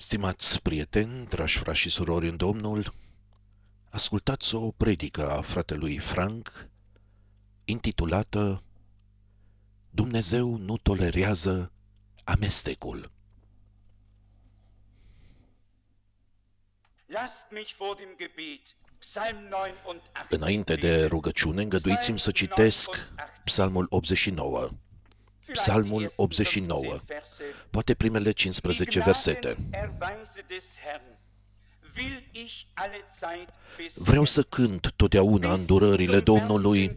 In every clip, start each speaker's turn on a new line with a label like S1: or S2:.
S1: Stimați prieteni, dragi frați și surori în Domnul, ascultați o predică a fratelui Frank, intitulată Dumnezeu nu tolerează amestecul. Înainte de rugăciune, îngăduiți-mi să citesc Psalmul 89. Psalmul 89, poate primele 15 versete. Vreau să cânt totdeauna îndurările Domnului,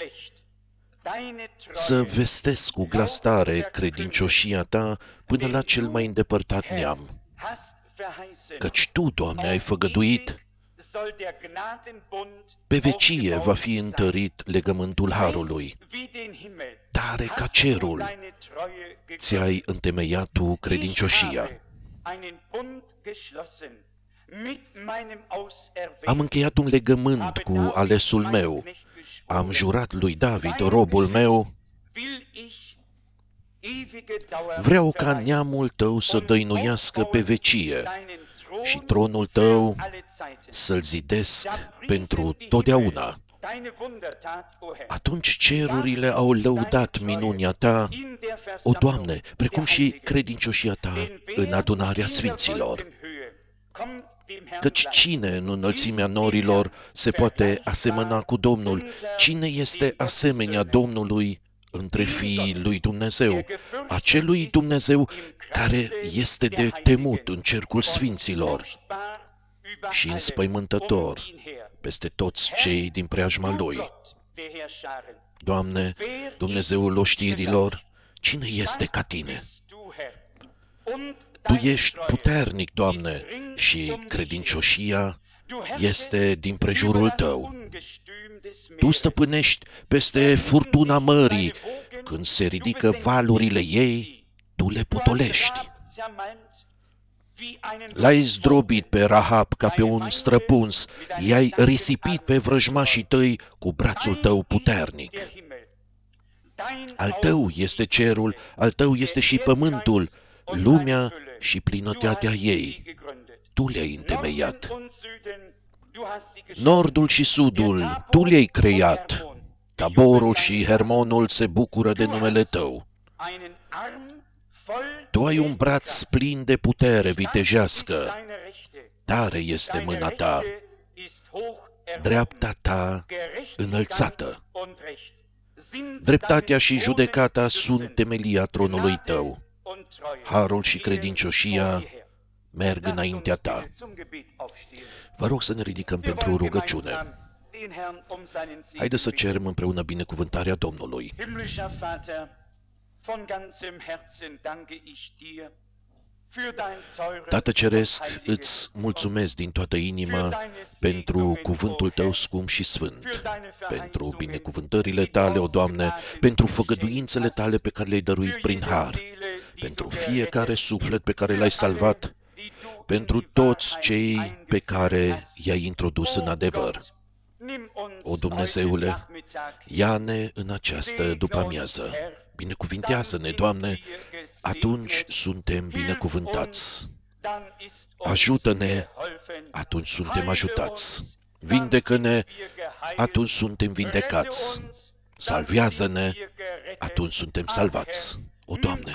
S1: să vestesc cu glas tare credincioșia ta până la cel mai îndepărtat neam. Căci tu, Doamne, ai făgăduit, pe vecie va fi întărit legământul harului. Tare ca cerul ți-ai întemeiat tu credincioșia. Am încheiat un legământ cu alesul meu. Am jurat lui David, robul meu, vreau ca neamul tău să dăinuiască pe vecie și tronul tău să-l zidesc pentru totdeauna. Atunci cerurile au lăudat minunia ta, o Doamne, precum și credincioșia ta în adunarea sfinților. Căci cine în înălțimea norilor se poate asemăna cu Domnul? Cine este asemenea Domnului între fiii lui Dumnezeu? Acelui Dumnezeu care este de temut în cercul sfinților și înspăimântător peste toți cei din preajma Lui. Doamne, Dumnezeul oștirilor, cine este ca Tine? Tu ești puternic, Doamne, și credincioșia este din prejurul Tău. Tu stăpânești peste furtuna mării, când se ridică valurile ei, Tu le potolești. L-ai zdrobit pe Rahab ca pe un străpuns, i-ai risipit pe vrăjmașii tăi cu brațul tău puternic. Al tău este cerul, al tău este și pământul, lumea și plinătatea ei. Tu le-ai întemeiat. Nordul și sudul, Tu le-ai creat. Taborul și Hermonul se bucură de numele Tău. Tu ai un braț plin de putere vitejească. Tare este mâna Ta, dreapta Ta înălțată. Dreptatea și judecata sunt temelia tronului Tău. Harul și credincioșia merg înaintea Ta. Vă rog să ne ridicăm pentru rugăciune. Haideți să cerem împreună binecuvântarea Domnului. Tată Ceresc, îți mulțumesc din toată inima pentru cuvântul Tău scump și sfânt, pentru binecuvântările Tale, o Doamne, pentru făgăduințele Tale pe care le-ai dăruit prin har, pentru fiecare suflet pe care l-ai salvat, pentru toți cei pe care i-ai introdus în adevăr. O Dumnezeule, ia-ne în această după-amiază. Binecuvintează-ne, Doamne, atunci suntem binecuvântați. Ajută-ne, atunci suntem ajutați. Vindecă-ne, atunci suntem vindecați. Salvează-ne, atunci suntem salvați. O, Doamne,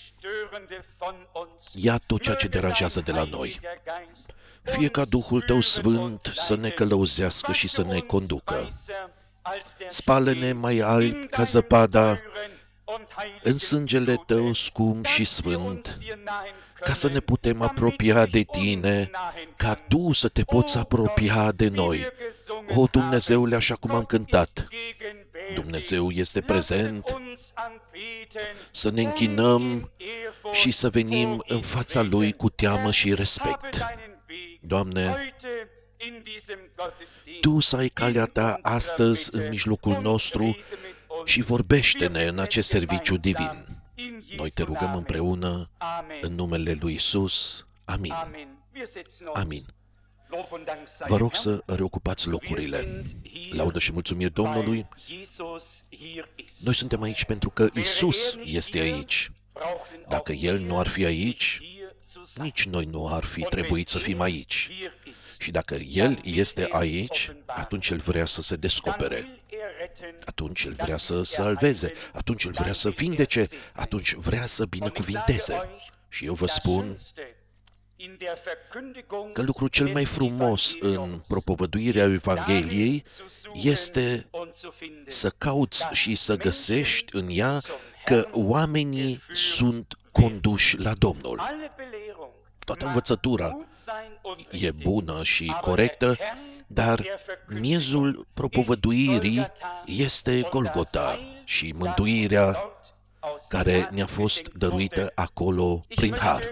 S1: ia tot ceea ce deranjează de la noi. Fie ca Duhul Tău Sfânt să ne călăuzească și să ne conducă. Spală-ne mai albi ca zăpada în sângele Tău scump și sfânt, ca să ne putem apropia de Tine, ca Tu să te poți apropia de noi. O, Dumnezeule, așa cum am cântat, Dumnezeu este prezent, să ne închinăm și să venim în fața Lui cu teamă și respect. Doamne, Tu să ai calea Ta astăzi în mijlocul nostru și vorbește-ne în acest serviciu divin. Noi Te rugăm împreună în numele lui Iisus. Amin. Amin. Vă rog să reocupați locurile. Laudă și mulțumiri Domnului. Noi suntem aici pentru că Iisus este aici. Dacă El nu ar fi aici, nici noi nu ar fi trebuit să fim aici. Și dacă El este aici, atunci El vrea să se descopere. Atunci El vrea să salveze, atunci El vrea să vindece, atunci vrea să binecuvinteze. Și eu vă spun că lucrul cel mai frumos în propovăduirea Evangheliei este să cauți și să găsești în ea că oamenii sunt conduși la Domnul. Toată învățătura e bună și corectă, dar miezul propovăduirii este Golgota și mântuirea care ne-a fost dăruită acolo prin har.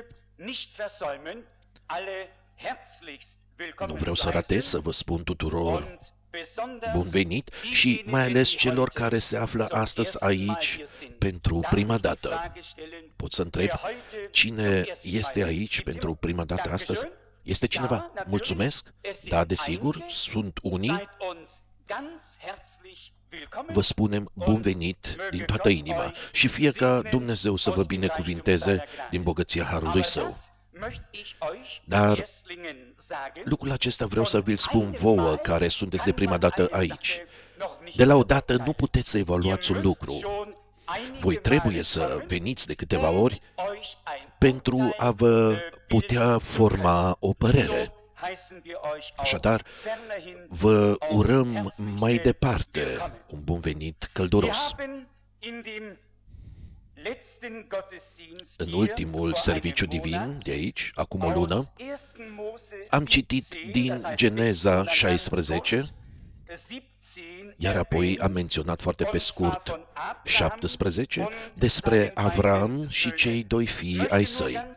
S1: Nu vreau să ratez să vă spun tuturor bun venit și mai ales celor care se află astăzi aici pentru prima dată. Pot să întreb, cine este aici pentru prima dată astăzi? Este cineva? Mulțumesc? Da, desigur, sunt unii. Vă spunem bun venit din toată inima și fie ca Dumnezeu să vă binecuvinteze din bogăția harului Său. Dar lucrul acesta vreau să vi-l spun vouă care sunteți de prima dată aici. De la o dată nu puteți să evaluați un lucru. Voi trebuie să veniți de câteva ori pentru a vă putea forma o părere. Așadar, vă urăm mai departe un bun venit călduros. În ultimul serviciu divin de aici, acum o lună, am citit din Geneza 16, iar apoi am menționat foarte pe scurt 17 despre Avram și cei doi fii ai săi.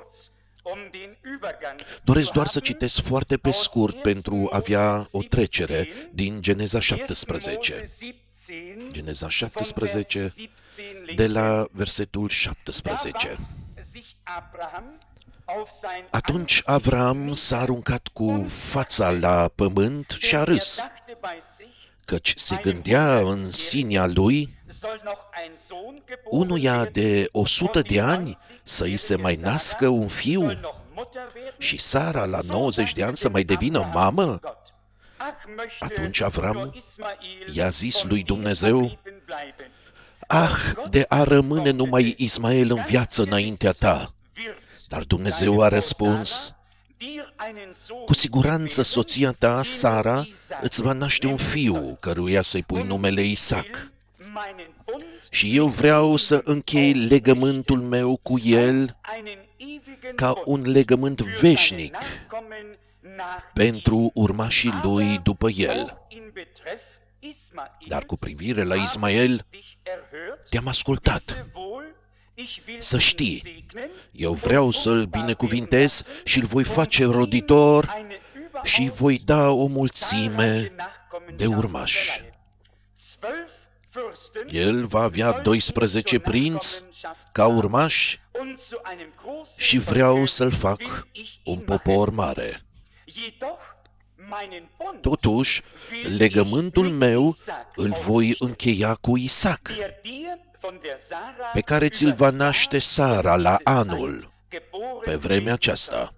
S1: Doresc doar să citesc foarte pe scurt pentru a avea o trecere din Geneza 17. Geneza 17, de la versetul 17. Atunci Avram s-a aruncat cu fața la pământ și a râs, căci se gândea în sinea lui unuia de 100 de ani să-i se mai nască un fiu și Sara la 90 de ani să mai devină mamă? Atunci Avram i-a zis lui Dumnezeu, de a rămâne numai Ismael în viață înaintea ta. Dar Dumnezeu a răspuns, cu siguranță soția ta, Sara, îți va naște un fiu, căruia să-i pui numele Isaac. Și eu vreau să închei legământul meu cu el ca un legământ veșnic pentru urmașii lui după el. Dar cu privire la Ismael, te-am ascultat. Să știi, eu vreau să-l binecuvintez și îl voi face roditor și voi da o mulțime de urmași. El va avea 12 prinți ca urmași și vreau să-l fac un popor mare. Totuși, legământul meu îl voi încheia cu Isaac, pe care ți-l va naște Sara la anul, pe vremea aceasta.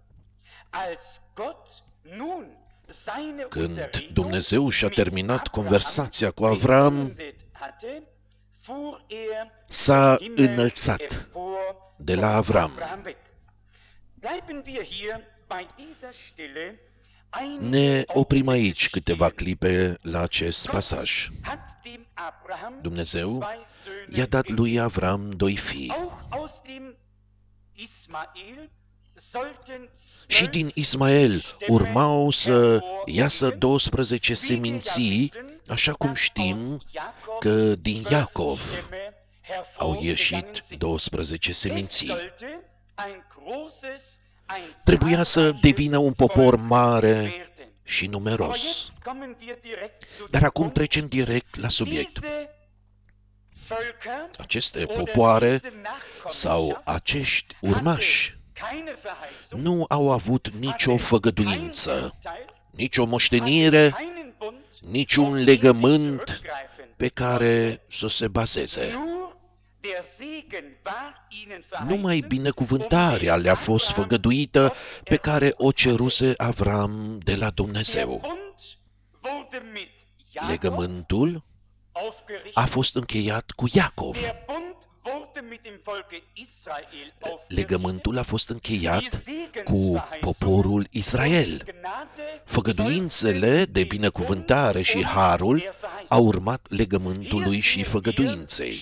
S1: Când Dumnezeu și-a terminat conversația cu Avram, s-a înălțat de la Avram. Ne oprim aici câteva clipe la acest pasaj. Dumnezeu i-a dat lui Avram 2 fii. Și din Ismael urmau să iasă 12 seminții, așa cum știm că din Iacov au ieșit 12 seminții. Trebuia să devină un popor mare și numeros. Dar acum trecem direct la subiect. Aceste popoare sau acești urmași nu au avut nicio făgăduință, nicio moștenire, niciun legământ pe care să se bazeze. Numai binecuvântarea le-a fost făgăduită pe care o ceruse Avram de la Dumnezeu. Legământul a fost încheiat cu Iacov. Legământul a fost încheiat cu poporul Israel. Făgăduințele de binecuvântare și harul au urmat legământului și făgăduinței.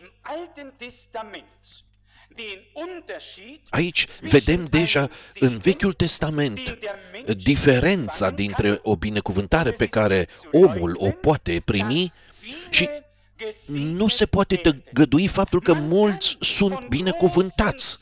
S1: Aici vedem deja în Vechiul Testament diferența dintre o binecuvântare pe care omul o poate primi și nu se poate tăgădui faptul că mulți sunt binecuvântați.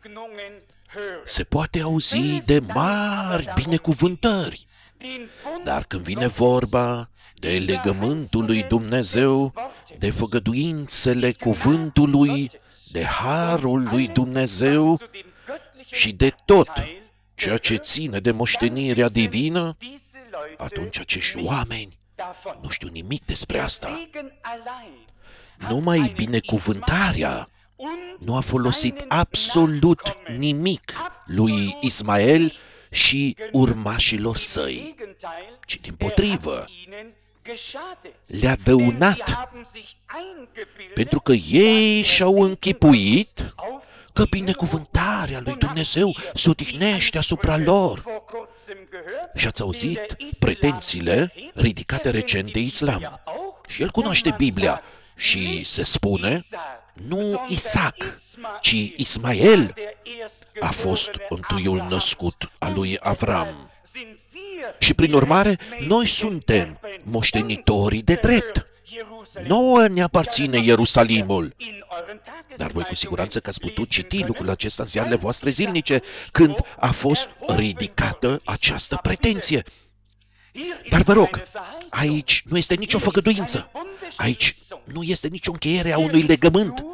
S1: Se poate auzi de mari binecuvântări, dar când vine vorba de legământul lui Dumnezeu, de făgăduințele cuvântului, de harul lui Dumnezeu și de tot ceea ce ține de moștenirea divină, atunci acești oameni nu știu nimic despre asta. Numai binecuvântarea nu a folosit absolut nimic lui Ismael și urmașilor săi, ci dimpotrivă le-a dăunat, pentru că ei și-au închipuit că binecuvântarea lui Dumnezeu se odihnește asupra lor. Și ați auzit pretențiile ridicate recent de islam. Și el cunoaște Biblia și se spune, nu Isaac, ci Ismael a fost întâiul născut al lui Avram. Și prin urmare, noi suntem moștenitorii de drept. Nouă ne aparține Ierusalimul. Dar voi cu siguranță că ați putut citi lucrul acesta în ziarele voastre zilnice, când a fost ridicată această pretenție. Dar vă rog, aici nu este nicio făgăduință. Aici nu este nicio încheiere a unui legământ.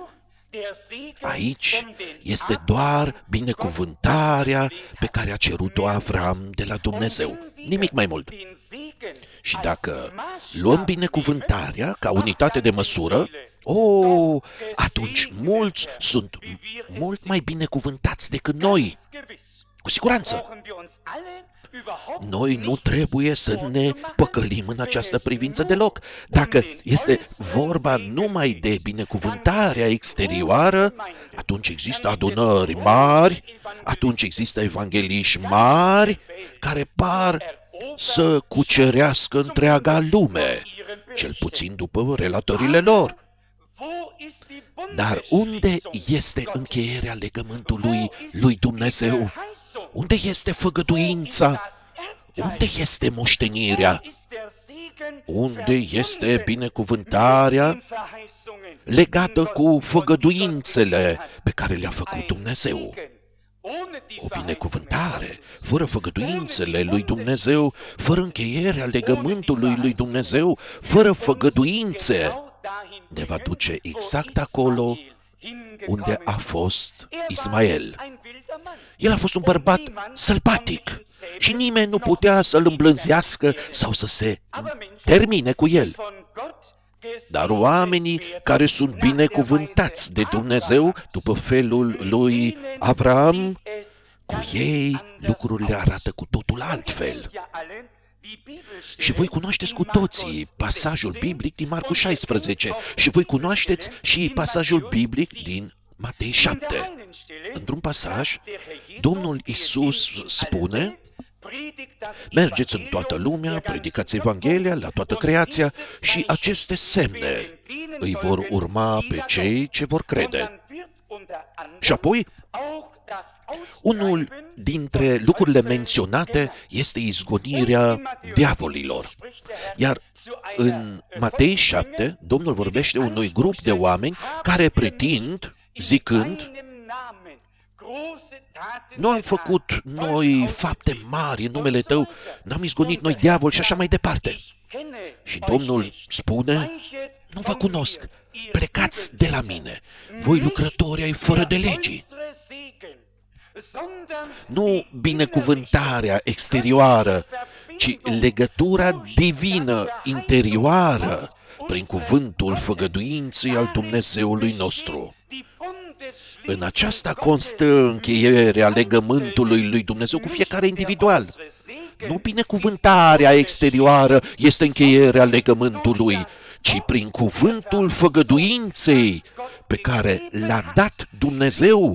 S1: Aici este doar binecuvântarea pe care a cerut-o Avram de la Dumnezeu. Nimic mai mult. Și dacă luăm binecuvântarea ca unitate de măsură, atunci mulți sunt mult mai binecuvântați decât noi. Cu siguranță. Noi nu trebuie să ne păcălim în această privință deloc. Dacă este vorba numai de binecuvântarea exterioară, atunci există adunări mari, atunci există evangheliști mari care par să cucerească întreaga lume, cel puțin după relatările lor. Dar unde este încheierea legământului lui Dumnezeu? Unde este făgăduința? Unde este moștenirea? Unde este binecuvântarea legată cu făgăduințele pe care le-a făcut Dumnezeu? O binecuvântare fără făgăduințele lui Dumnezeu, fără încheierea legământului lui Dumnezeu, fără făgăduințe, ne va duce exact acolo unde a fost Ismael. El a fost un bărbat sălbatic și nimeni nu putea să-l îmblânzească sau să se termine cu el. Dar oamenii care sunt binecuvântați de Dumnezeu după felul lui Avram, cu ei lucrurile arată cu totul altfel. Și voi cunoașteți cu toții pasajul biblic din Marcu 16 și voi cunoașteți și pasajul biblic din Matei 7. Într-un pasaj, Domnul Iisus spune: mergeți în toată lumea, predicați Evanghelia la toată creația și aceste semne îi vor urma pe cei ce vor crede. Și apoi, unul dintre lucrurile menționate este izgonirea diavolilor. Iar în Matei 7, Domnul vorbește unui grup de oameni care pretind, zicând: nu am făcut noi fapte mari în numele Tău, n-am izgonit noi diavol și așa mai departe. Și Domnul spune: nu vă cunosc, plecați de la mine, voi lucrători ai fără de legii. Nu binecuvântarea exterioară, ci legătura divină interioară prin cuvântul făgăduinței al Dumnezeului nostru. În aceasta constă încheierea legământului lui Dumnezeu cu fiecare individual. Nu binecuvântarea exterioară este încheierea legământului, ci prin cuvântul făgăduinței pe care l-a dat Dumnezeu.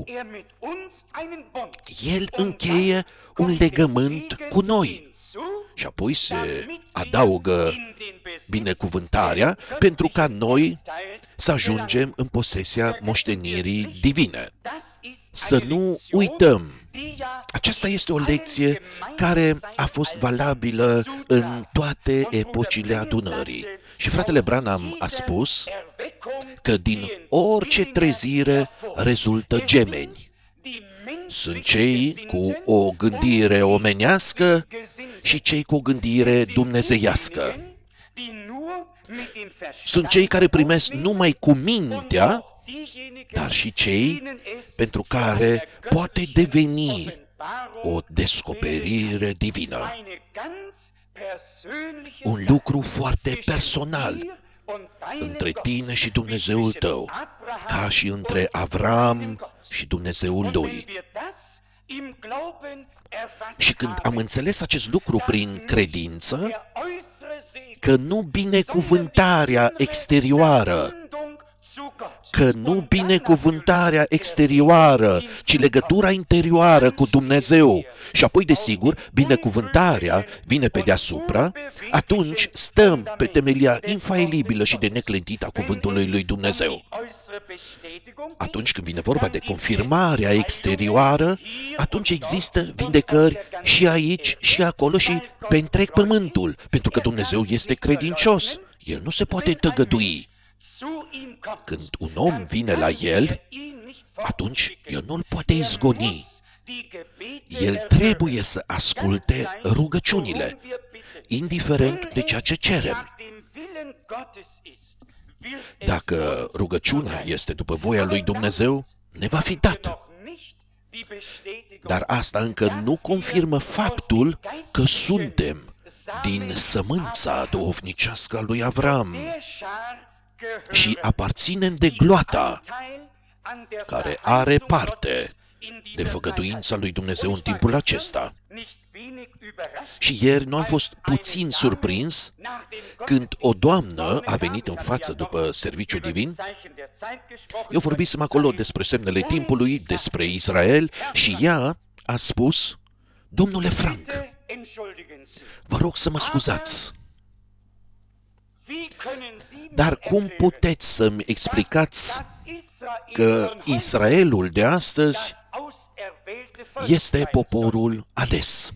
S1: El încheie un legământ cu noi. Și apoi se adaugă binecuvântarea pentru ca noi să ajungem în posesia moștenirii divine. Să nu uităm, aceasta este o lecție care a fost valabilă în toate epocile adunării. Și fratele Branham a spus că din orice trezire rezultă gemeni. Sunt cei cu o gândire omenească și cei cu o gândire dumnezeiască. Sunt cei care primesc numai cu mintea, dar și cei pentru care poate deveni o descoperire divină. Un lucru foarte personal între tine și Dumnezeul tău, ca și între Avram și Dumnezeul lui. Și când am înțeles acest lucru prin credință, că nu binecuvântarea exterioară, ci legătura interioară cu Dumnezeu, și apoi, desigur, binecuvântarea vine pe deasupra, atunci stăm pe temelia infailibilă și de neclintită a cuvântului lui Dumnezeu. Atunci când vine vorba de confirmarea exterioară, atunci există vindecări și aici și acolo și pe întreg pământul, pentru că Dumnezeu este credincios. El nu se poate tăgădui. Când un om vine la el, atunci el nu-l poate izgoni. El trebuie să asculte rugăciunile, indiferent de ceea ce cerem. Dacă rugăciunea este după voia lui Dumnezeu, ne va fi dat. Dar asta încă nu confirmă faptul că suntem din sămânța duhovnicească a lui Avram și aparținem de gloata care are parte de făgăduința lui Dumnezeu în timpul acesta. Și ieri noi am fost puțin surprins când o doamnă a venit în față după serviciul divin. Eu vorbisem acolo despre semnele timpului, despre Israel, și ea a spus: Domnule Frank, vă rog să mă scuzați, dar cum puteți să-mi explicați că Israelul de astăzi este poporul ales?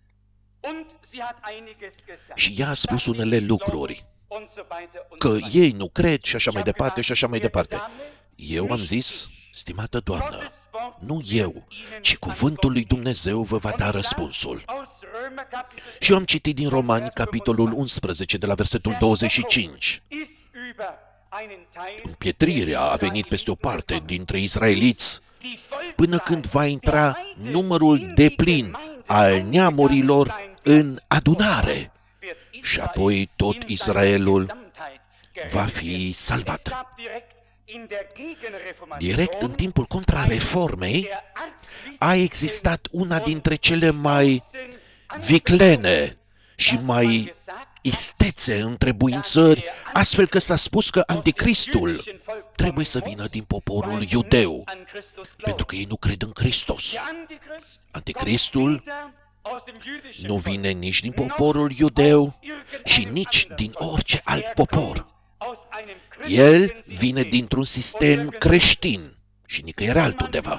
S1: Și ea a spus unele lucruri, că ei nu cred și așa mai departe și așa mai departe. Eu am zis: stimată doamnă, nu eu, ci cuvântul lui Dumnezeu vă va da răspunsul. Și eu am citit din Romani, capitolul 11, de la versetul 25. Împietrirea a venit peste o parte dintre israeliți, până când va intra numărul deplin al neamurilor în adunare. Și apoi tot Israelul va fi salvat. Direct în timpul contrareformei a existat una dintre cele mai viclene și mai istețe întrebuințări, astfel că s-a spus că anticristul trebuie să vină din poporul iudeu, pentru că ei nu cred în Hristos. Anticristul nu vine nici din poporul iudeu și nici din orice alt popor. El vine dintr-un sistem creștin și nicăieri altundeva.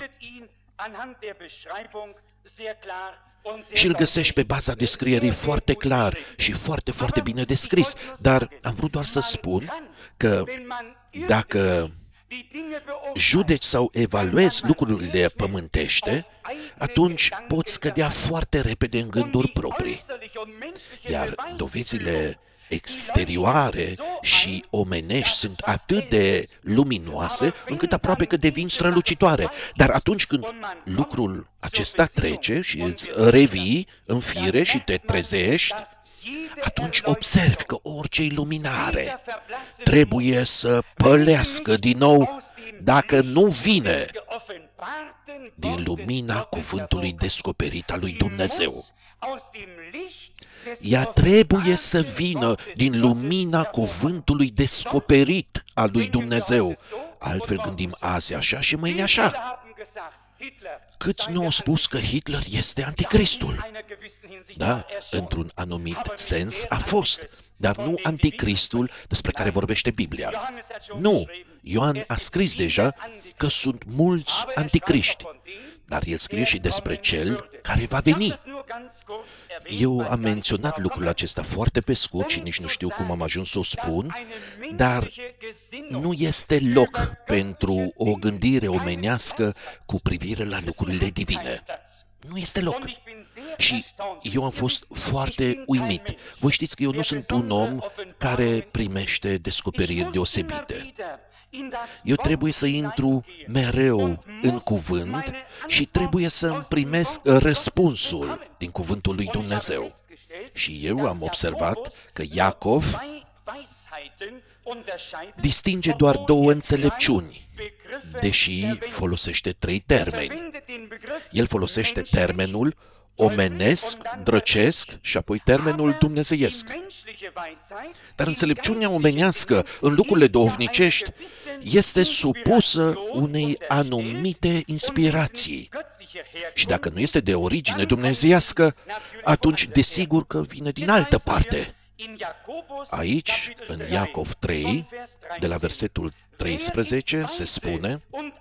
S1: Și îl găsești pe baza descrierii foarte clar și foarte, foarte bine descris. Dar am vrut doar să spun că dacă judeci sau evaluezi lucrurile pământește, atunci poți scădea foarte repede în gânduri proprii. Iar dovezile exterioare și omenești sunt atât de luminoase încât aproape că devin strălucitoare. Dar atunci când lucrul acesta trece și îți revii în fire și te trezești atunci observi că orice iluminare trebuie să pălească din nou dacă nu vine din lumina cuvântului descoperit al lui Dumnezeu. Ea trebuie să vină din lumina cuvântului descoperit al lui Dumnezeu. Altfel gândim azi așa și mâine așa. Câți nu au spus că Hitler este anticristul? Da, într-un anumit sens a fost, dar nu anticristul despre care vorbește Biblia. Nu, Ioan a scris deja că sunt mulți anticriști, dar el scrie și despre cel care va veni. Eu am menționat lucrul acesta foarte pe scurt și nici nu știu cum am ajuns să o spun, dar nu este loc pentru o gândire omenească cu privire la lucrurile divine. Nu este loc. Și eu am fost foarte uimit. Voi știți că eu nu sunt un om care primește descoperiri deosebite. Eu trebuie să intru mereu în cuvânt și trebuie să-mi primesc răspunsul din cuvântul lui Dumnezeu. Și eu am observat că Iacov distinge doar două înțelepciuni, deși folosește trei termeni. El folosește termenul omenesc, drăcesc și apoi termenul dumnezeiesc. Dar înțelepciunea omenească în lucrurile duhovnicești este supusă unei anumite inspirații. Și dacă nu este de origine dumnezeiască, atunci desigur că vine din altă parte. Aici, în Iacov 3, de la versetul 13, se spune: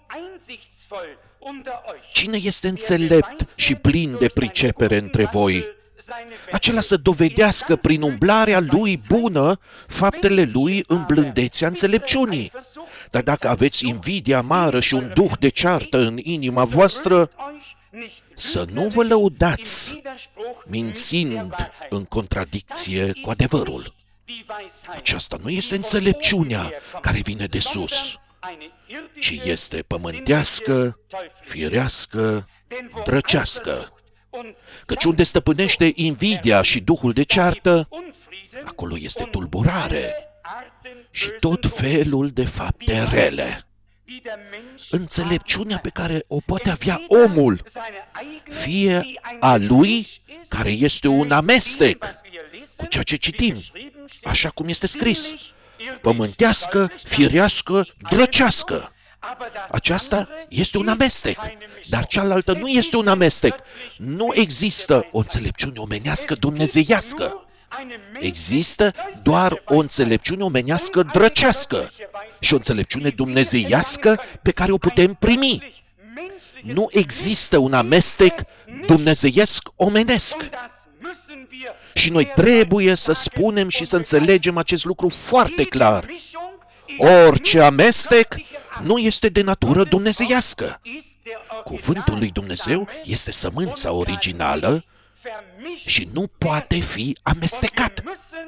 S1: cine este înțelept și plin de pricepere între voi? Acela să dovedească prin umblarea lui bună faptele lui în blândețea înțelepciunii. Dar dacă aveți invidia amară și un duh de ceartă în inima voastră, să nu vă lăudați mințind în contradicție cu adevărul. Aceasta nu este înțelepciunea care vine de sus, ci este pământească, firească, drăcească. Căci unde stăpânește invidia și duhul de ceartă, acolo este tulburare și tot felul de fapte rele. Înțelepciunea pe care o poate avea omul, fie a lui, care este un amestec cu ceea ce citim, așa cum este scris, pământească, firească, drăcească. Aceasta este un amestec, dar cealaltă nu este un amestec. Nu există o înțelepciune omenească dumnezeiască. Există doar o înțelepciune omenească drăcească și o înțelepciune dumnezeiască pe care o putem primi. Nu există un amestec dumnezeiesc omenesc. Și noi trebuie să spunem și să înțelegem acest lucru foarte clar. Orice amestec nu este de natură dumnezeiască. Cuvântul lui Dumnezeu este sămânța originală și nu poate fi amestecat.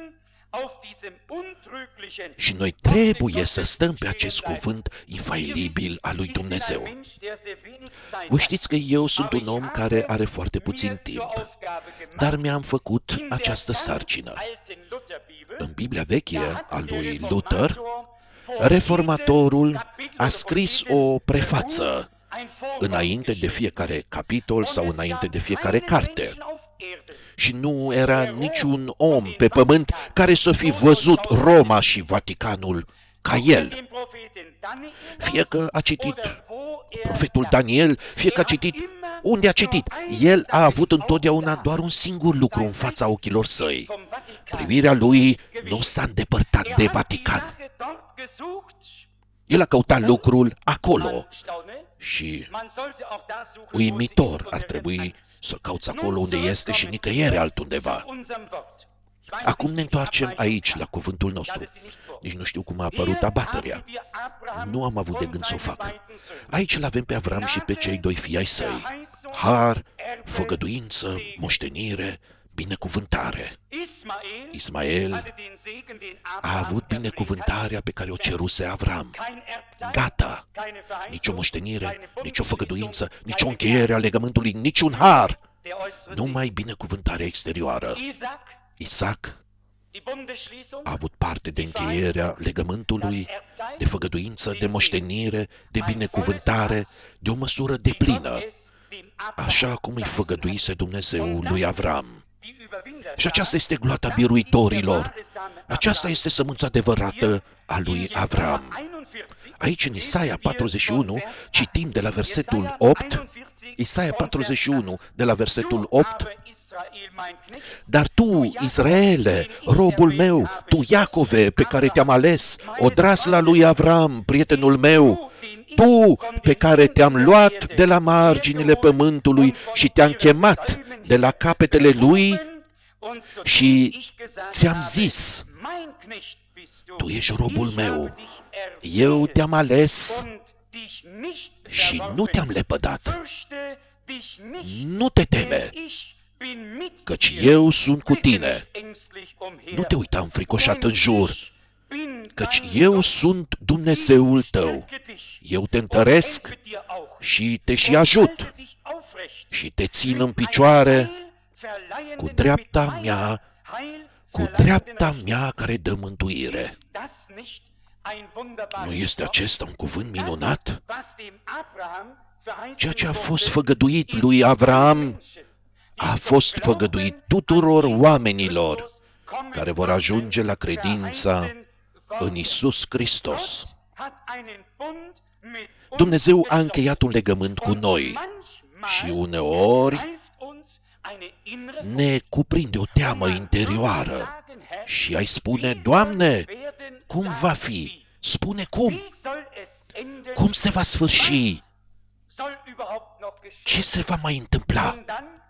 S1: Și noi trebuie să stăm pe acest cuvânt infailibil al lui Dumnezeu. Vă știți că eu sunt un om care are foarte puțin timp, dar mi-am făcut această sarcină. În Biblia veche a lui Luther, reformatorul a scris o prefață înainte de fiecare capitol sau înainte de fiecare carte. Și nu era niciun om pe pământ care să fi văzut Roma și Vaticanul ca el. Fie că a citit profetul Daniel, fie că a citit unde a citit. El a avut întotdeauna doar un singur lucru în fața ochilor săi. Privirea lui nu s-a îndepărtat de Vatican. El a căutat lucrul acolo. Și uimitor, ar trebui să cauți acolo unde este și nicăieri altundeva. Acum ne întoarcem aici, la cuvântul nostru. Nici nu știu cum a apărut abaterea. Nu am avut de gând să o fac. Aici îl avem pe Avram și pe cei doi fii ai săi. Har, făgăduință, moștenire, binecuvântare. Ismael a avut binecuvântarea pe care o ceruse Avram. Gata! Nici o moștenire, nici o făgăduință, nici o încheiere a legământului, nici un har. Numai binecuvântarea exterioară. Isaac a avut parte de încheierea legământului, de făgăduință, de moștenire, de binecuvântare, de o măsură deplină, așa cum îi făgăduise Dumnezeu lui Avram. Și aceasta este gloata biruitorilor. Aceasta este sămânța adevărată a lui Avram. Aici, în Isaia 41, citim de la versetul 8, Isaia 41, de la versetul 8, dar tu, Israele, robul meu, tu, Iacove, pe care te-am ales, odrasla lui Avram, prietenul meu, tu, pe care te-am luat de la marginile pământului și te-am chemat de la capetele lui și ți-am zis, tu ești robul meu, eu te-am ales și nu te-am lepădat. Nu te teme, căci eu sunt cu tine. Nu te uita înfricoșat în jur, căci eu sunt Dumnezeul tău. Eu te întăresc și te și ajut și te țin în picioare cu dreapta mea care dă mântuire. Nu este acesta un cuvânt minunat? Ceea ce a fost făgăduit lui Avram a fost făgăduit tuturor oamenilor care vor ajunge la credința în Iisus Hristos. Dumnezeu a încheiat un legământ cu noi și uneori ne cuprinde o teamă interioară și ai spune, Doamne, cum va fi? Spune cum? Cum se va sfârși? Ce se va mai întâmpla?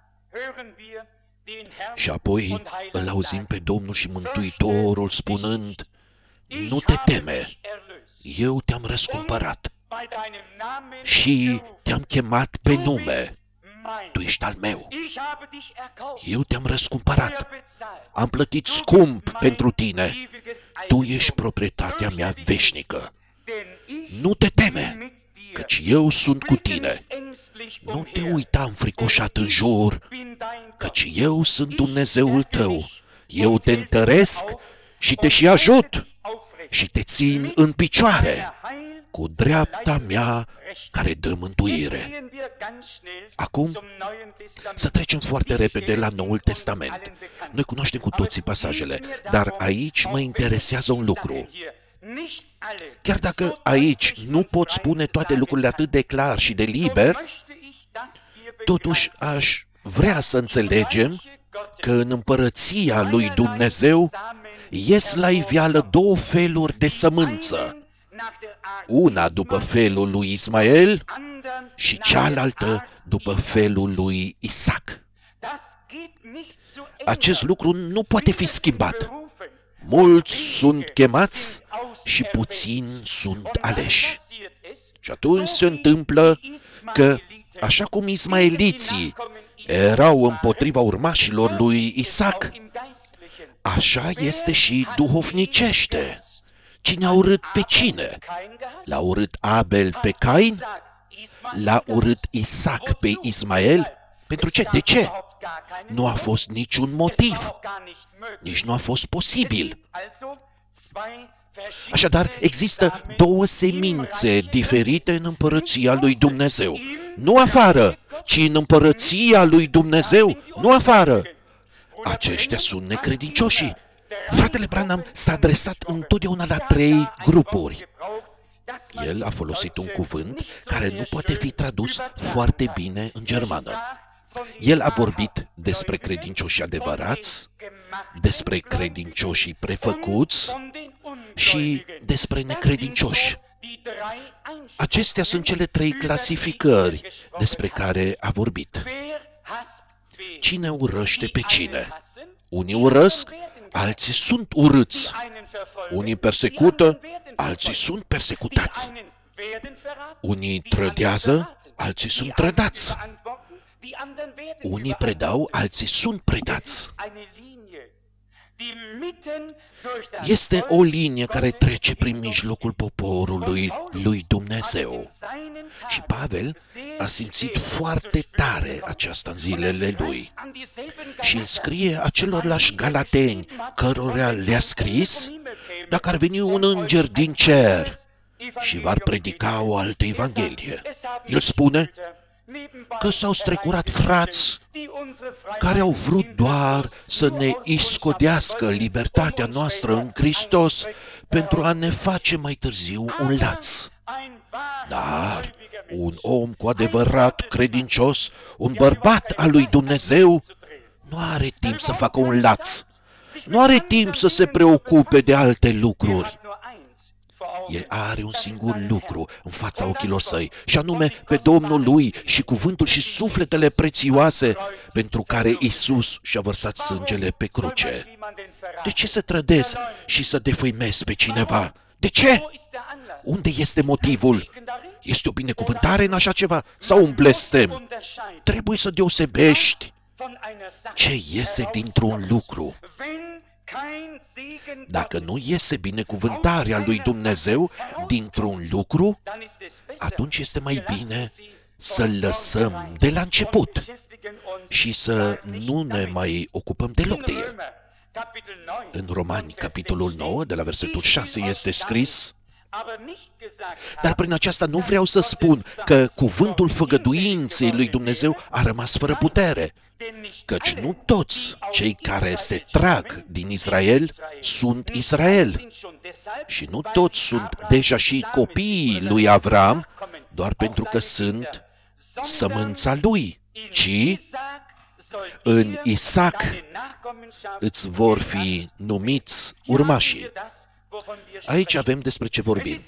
S1: Și apoi îl auzim pe Domnul și Mântuitorul spunând, nu te teme, eu te-am răscumpărat și te-am chemat pe nume, tu ești al meu, eu te-am răscumpărat, am plătit scump pentru tine, tu ești proprietatea mea veșnică, nu te teme, căci eu sunt cu tine. Nu te uita înfricoșat în jur, căci eu sunt Dumnezeul tău. Eu te întăresc și te și ajut și te țin în picioare cu dreapta mea care dă mântuire. Acum, să trecem foarte repede la Noul Testament. Noi cunoaștem cu toții pasajele, dar aici mă interesează un lucru. Chiar dacă aici nu pot spune toate lucrurile atât de clar și de liber, totuși aș vrea să înțelegem că în împărăția lui Dumnezeu ies la iveală două feluri de sămânță, una după felul lui Ismael și cealaltă după felul lui Isaac. Acest lucru nu poate fi schimbat. Mulți sunt chemați și puțini sunt aleși. Și atunci se întâmplă că, așa cum ismaeliții erau împotriva urmașilor lui Isaac, așa este și duhovnicește. Cine a urât pe cine? L-a urât Abel pe Cain? L-a urât Isaac pe Ismael? Pentru ce? De ce? Nu a fost niciun motiv. Nici nu a fost posibil. Așadar, există două semințe diferite în împărăția lui Dumnezeu. Nu afară, ci în împărăția lui Dumnezeu, nu afară. Aceștia sunt necredincioșii. Fratele Branham s-a adresat întotdeauna la trei grupuri. El a folosit un cuvânt care nu poate fi tradus foarte bine în germană. El a vorbit despre credincioșii adevărați, despre credincioșii prefăcuți și despre necredincioși. Acestea sunt cele trei clasificări despre care a vorbit. Cine urăște pe cine? Unii urăsc, alții sunt urâți. Unii persecută, alții sunt persecutați. Unii trădează, alții sunt trădați. Unii predau, alții sunt predați. Este o linie care trece prin mijlocul poporului lui Dumnezeu. Și Pavel a simțit foarte tare aceasta în zilele lui. Și îl scrie acelorlași galateni cărora le-a scris: dacă ar veni un înger din cer și v-ar predica o altă evanghelie. El spune că s-au strecurat frați care au vrut doar să ne iscodească libertatea noastră în Hristos pentru a ne face mai târziu un laț. Dar un om cu adevărat credincios, un bărbat al lui Dumnezeu, nu are timp să facă un laț, nu are timp să se preocupe de alte lucruri. El are un singur lucru în fața ochilor săi, și anume pe Domnul lui și cuvântul și sufletele prețioase pentru care Iisus și-a vărsat sângele pe cruce. De ce să trădezi și să defăimezi pe cineva? De ce? Unde este motivul? Este o binecuvântare în așa ceva sau un blestem? Trebuie să deosebești ce iese dintr-un lucru. Dacă nu iese binecuvântarea lui Dumnezeu dintr-un lucru, atunci este mai bine să-l lăsăm de la început și să nu ne mai ocupăm deloc de el. În Romani, capitolul 9, de la versetul 6, este scris: dar prin aceasta nu vreau să spun că cuvântul făgăduinței lui Dumnezeu a rămas fără putere, căci nu toți cei care se trag din Israel sunt Israel și nu toți sunt deja și copiii lui Avram doar pentru că sunt sămânța lui, ci în Isaac îți vor fi numiți urmașii. Aici avem despre ce vorbim.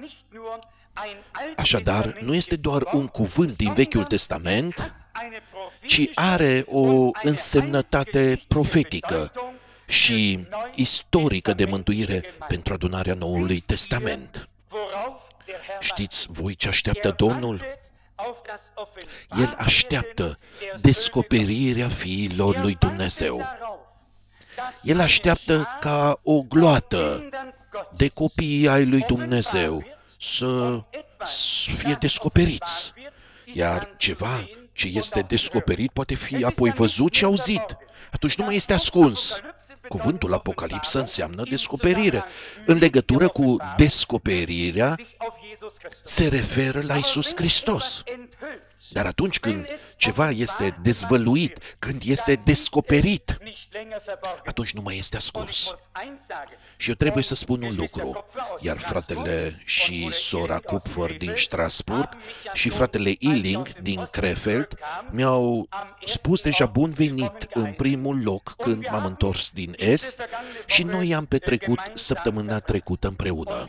S1: Așadar, nu este doar un cuvânt din Vechiul Testament, ci are o însemnătate profetică și istorică de mântuire pentru adunarea Noului Testament. Știți voi ce așteaptă Domnul? El așteaptă descoperirea fiilor lui Dumnezeu. El așteaptă ca o gloată de copii ai lui Dumnezeu să fie descoperiți. Iar ceva ce este descoperit poate fi apoi văzut și auzit. Atunci nu mai este ascuns. Cuvântul Apocalipsă înseamnă descoperire. În legătură cu descoperirea se referă la Iisus Hristos. Dar atunci când ceva este dezvăluit, când este descoperit, atunci nu mai este ascuns. Și eu trebuie să spun un lucru, iar fratele și sora Kupfer din Strasburg și fratele Illing din Krefeld mi-au spus deja bun venit în primul loc când m-am întors din Est și noi am petrecut săptămâna trecută împreună.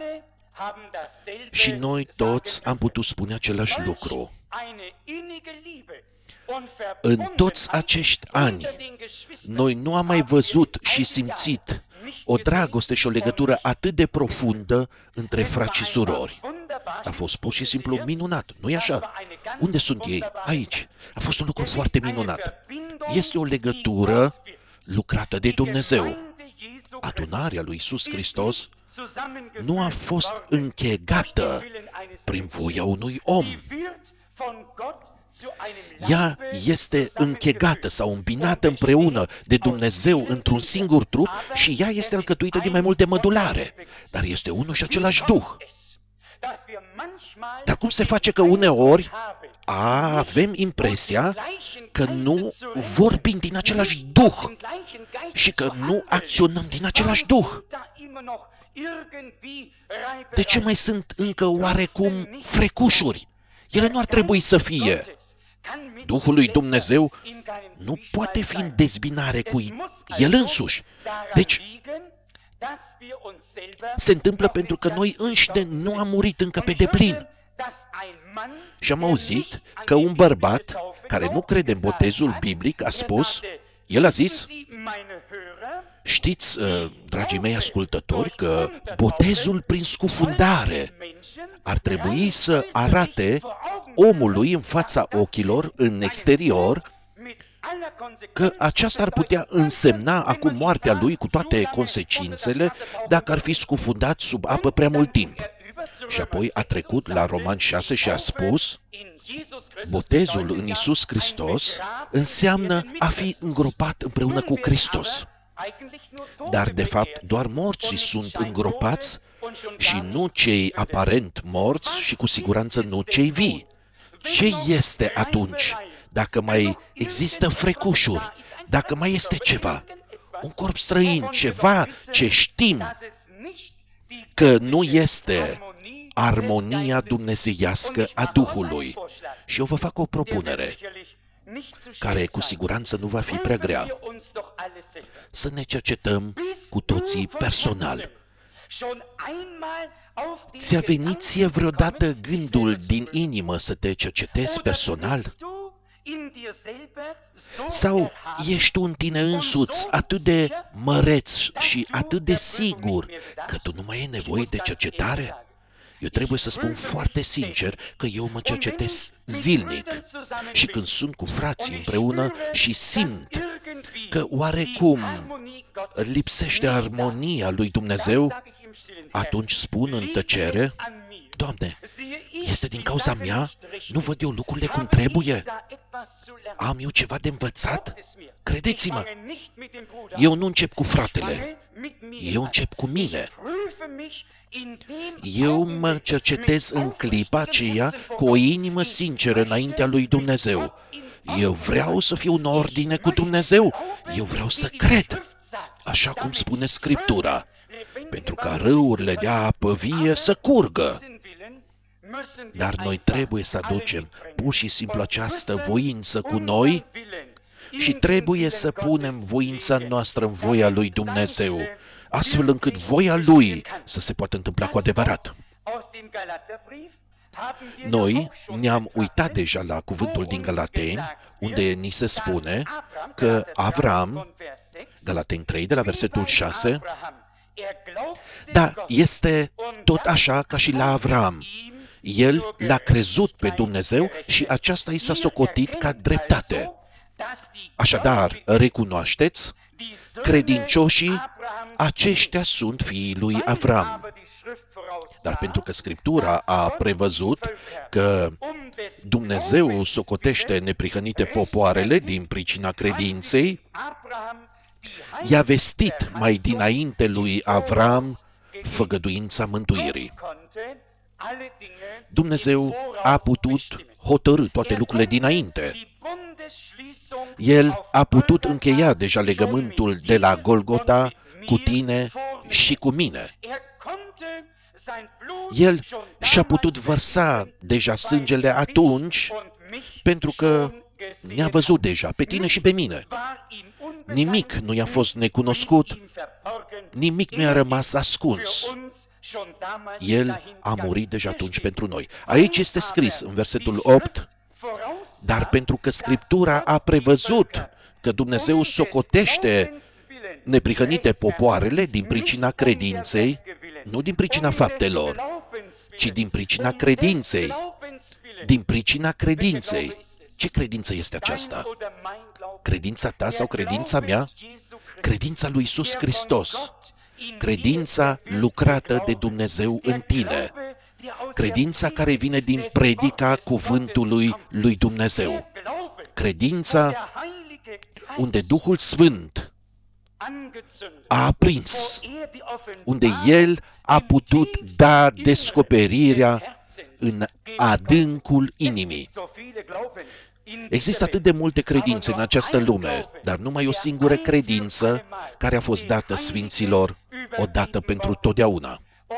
S1: Și noi toți am putut spune același lucru. În toți acești ani, noi nu am mai văzut și simțit o dragoste și o legătură atât de profundă între frați și surori. A fost pur și simplu minunat, nu-i așa? Unde sunt ei? Aici. A fost un lucru foarte minunat. Este o legătură lucrată de Dumnezeu. Adunarea lui Iisus Hristos nu a fost închegată prin voia unui om. Ea este închegată sau îmbinată împreună de Dumnezeu într-un singur trup și ea este alcătuită din mai multe mădulare, dar este unul și același Duh. Dar cum se face că uneori avem impresia că nu vorbim din același Duh și că nu acționăm din același Duh? De ce mai sunt încă oarecum frecușuri? Ele nu ar trebui să fie. Duhul lui Dumnezeu nu poate fi în dezbinare cu El însuși. Deci, se întâmplă pentru că noi înșine nu am murit încă pe deplin. Și am auzit că un bărbat care nu crede în botezul biblic a spus, el a zis: știți, dragii mei ascultători, că botezul prin scufundare ar trebui să arate omului în fața ochilor, în exterior, că aceasta ar putea însemna acum moartea lui cu toate consecințele dacă ar fi scufundat sub apă prea mult timp. Și apoi a trecut la Roman 6 și a spus: botezul în Iisus Hristos înseamnă a fi îngropat împreună cu Hristos. Dar, de fapt, doar morții sunt îngropați și nu cei aparent morți și cu siguranță nu cei vii. Ce este atunci? Dacă mai există frecușuri, dacă mai este ceva, un corp străin, ceva ce știm că nu este armonia dumnezeiască a Duhului. Și eu vă fac o propunere, care cu siguranță nu va fi prea grea. Să ne cercetăm cu toții personal. Ți-a venit ție vreodată gândul din inimă să te cercetezi personal? Sau ești tu în tine însuți atât de măreț și atât de sigur că tu nu mai ai nevoie de cercetare? Eu trebuie să spun foarte sincer că eu mă cercetez zilnic și când sunt cu frații împreună și simt că oarecum lipsește armonia lui Dumnezeu, atunci spun în tăcere: Doamne, este din cauza mea? Nu văd eu lucrurile cum trebuie? Am eu ceva de învățat? Credeți-mă, eu nu încep cu fratele, eu încep cu mine. Eu mă cercetez în clipa aceea cu o inimă sinceră înaintea lui Dumnezeu. Eu vreau să fiu în ordine cu Dumnezeu. Eu vreau să cred, așa cum spune Scriptura, pentru ca râurile de apă vie să curgă. Dar noi trebuie să aducem pur și simplu această voință cu noi și trebuie să punem voința noastră în voia lui Dumnezeu, astfel încât voia lui să se poată întâmpla cu adevărat. Noi ne-am uitat deja la cuvântul din Galateni, unde ni se spune că Avram, Galateni 3, de la versetul 6, da, este tot așa ca și la Avram. El l-a crezut pe Dumnezeu și aceasta i s-a socotit ca dreptate. Așadar, recunoașteți, credincioșii, aceștia sunt fiii lui Avram. Dar pentru că Scriptura a prevăzut că Dumnezeu socotește neprihănite popoarele din pricina credinței, i-a vestit mai dinainte lui Avram făgăduința mântuirii. Dumnezeu a putut hotărî toate lucrurile dinainte. El a putut încheia deja legământul de la Golgota cu tine și cu mine. El și-a putut vărsa deja sângele atunci, pentru că ne-a văzut deja pe tine și pe mine. Nimic nu i-a fost necunoscut, nimic nu i-a rămas ascuns. El a murit deja atunci pentru noi. Aici este scris în versetul 8, dar pentru că Scriptura a prevăzut că Dumnezeu socotește neprihănite popoarele din pricina credinței, nu din pricina faptelor, ci din pricina credinței. Din pricina credinței. Ce credință este aceasta? Credința ta sau credința mea? Credința lui Iisus Hristos. Credința lucrată de Dumnezeu în tine. Credința care vine din predica cuvântului lui Dumnezeu. Credința unde Duhul Sfânt a aprins, unde El a putut da descoperirea în adâncul inimii. Există atât de multe credințe în această lume, dar numai o singură credință care a fost dată sfinților odată pentru totdeauna.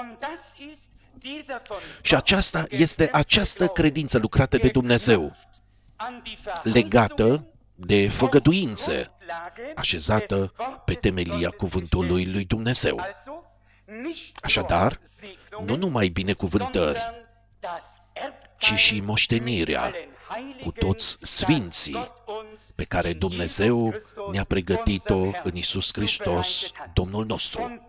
S1: Și aceasta este această credință lucrată de Dumnezeu, legată de făgăduințe, așezată pe temelia cuvântului lui Dumnezeu. Așadar, nu numai binecuvântări, ci și moștenirea cu toți sfinții pe care Dumnezeu ne-a pregătit-o în Iisus Hristos, Domnul nostru.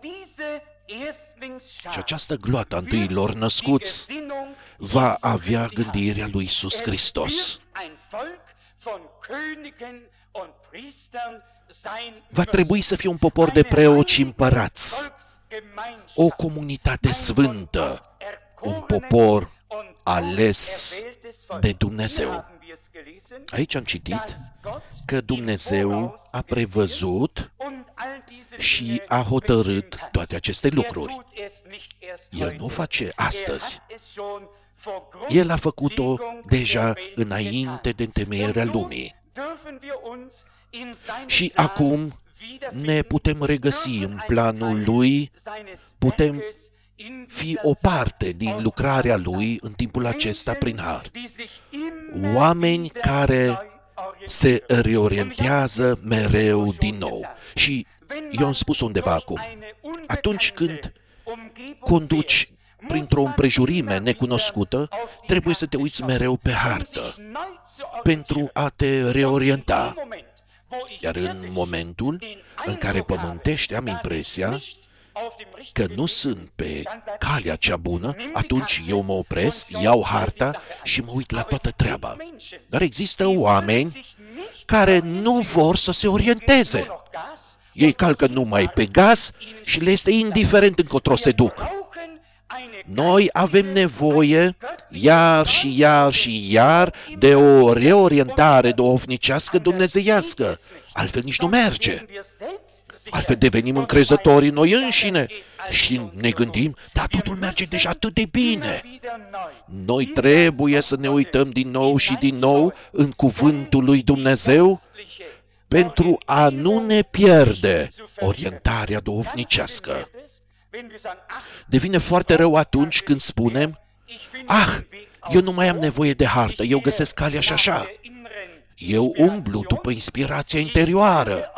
S1: Și această gloată a întâilor născuți va avea gândirea lui Iisus Hristos. Va trebui să fie un popor de preoți și împărați, o comunitate sfântă, un popor ales de Dumnezeu. Aici am citit că Dumnezeu a prevăzut și a hotărât toate aceste lucruri. El nu o face astăzi. El a făcut-o deja înainte de întemeierea lumii. Și acum ne putem regăsi în planul Lui, putem fi o parte din lucrarea Lui în timpul acesta prin har. Oameni care se reorientează mereu din nou. Și eu am spus undeva acum, atunci când conduci printr-o împrejurime necunoscută, trebuie să te uiți mereu pe hartă pentru a te reorienta. Iar în momentul în care pământești am impresia că nu sunt pe calea cea bună, atunci eu mă opresc, iau harta și mă uit la toată treaba. Dar există oameni care nu vor să se orienteze. Ei calcă numai pe gaz și le este indiferent încotro se duc. Noi avem nevoie iar și iar și iar de o reorientare duhovnicească dumnezeiască. Altfel nici nu merge. Altfel devenim încrezători noi înșine și ne gândim, dar totul merge deja atât de bine. Noi trebuie să ne uităm din nou și din nou în cuvântul lui Dumnezeu pentru a nu ne pierde orientarea duhovnicească. Devine foarte rău atunci când spunem, eu nu mai am nevoie de hartă, eu găsesc calea și așa. Eu umblu după inspirația interioară.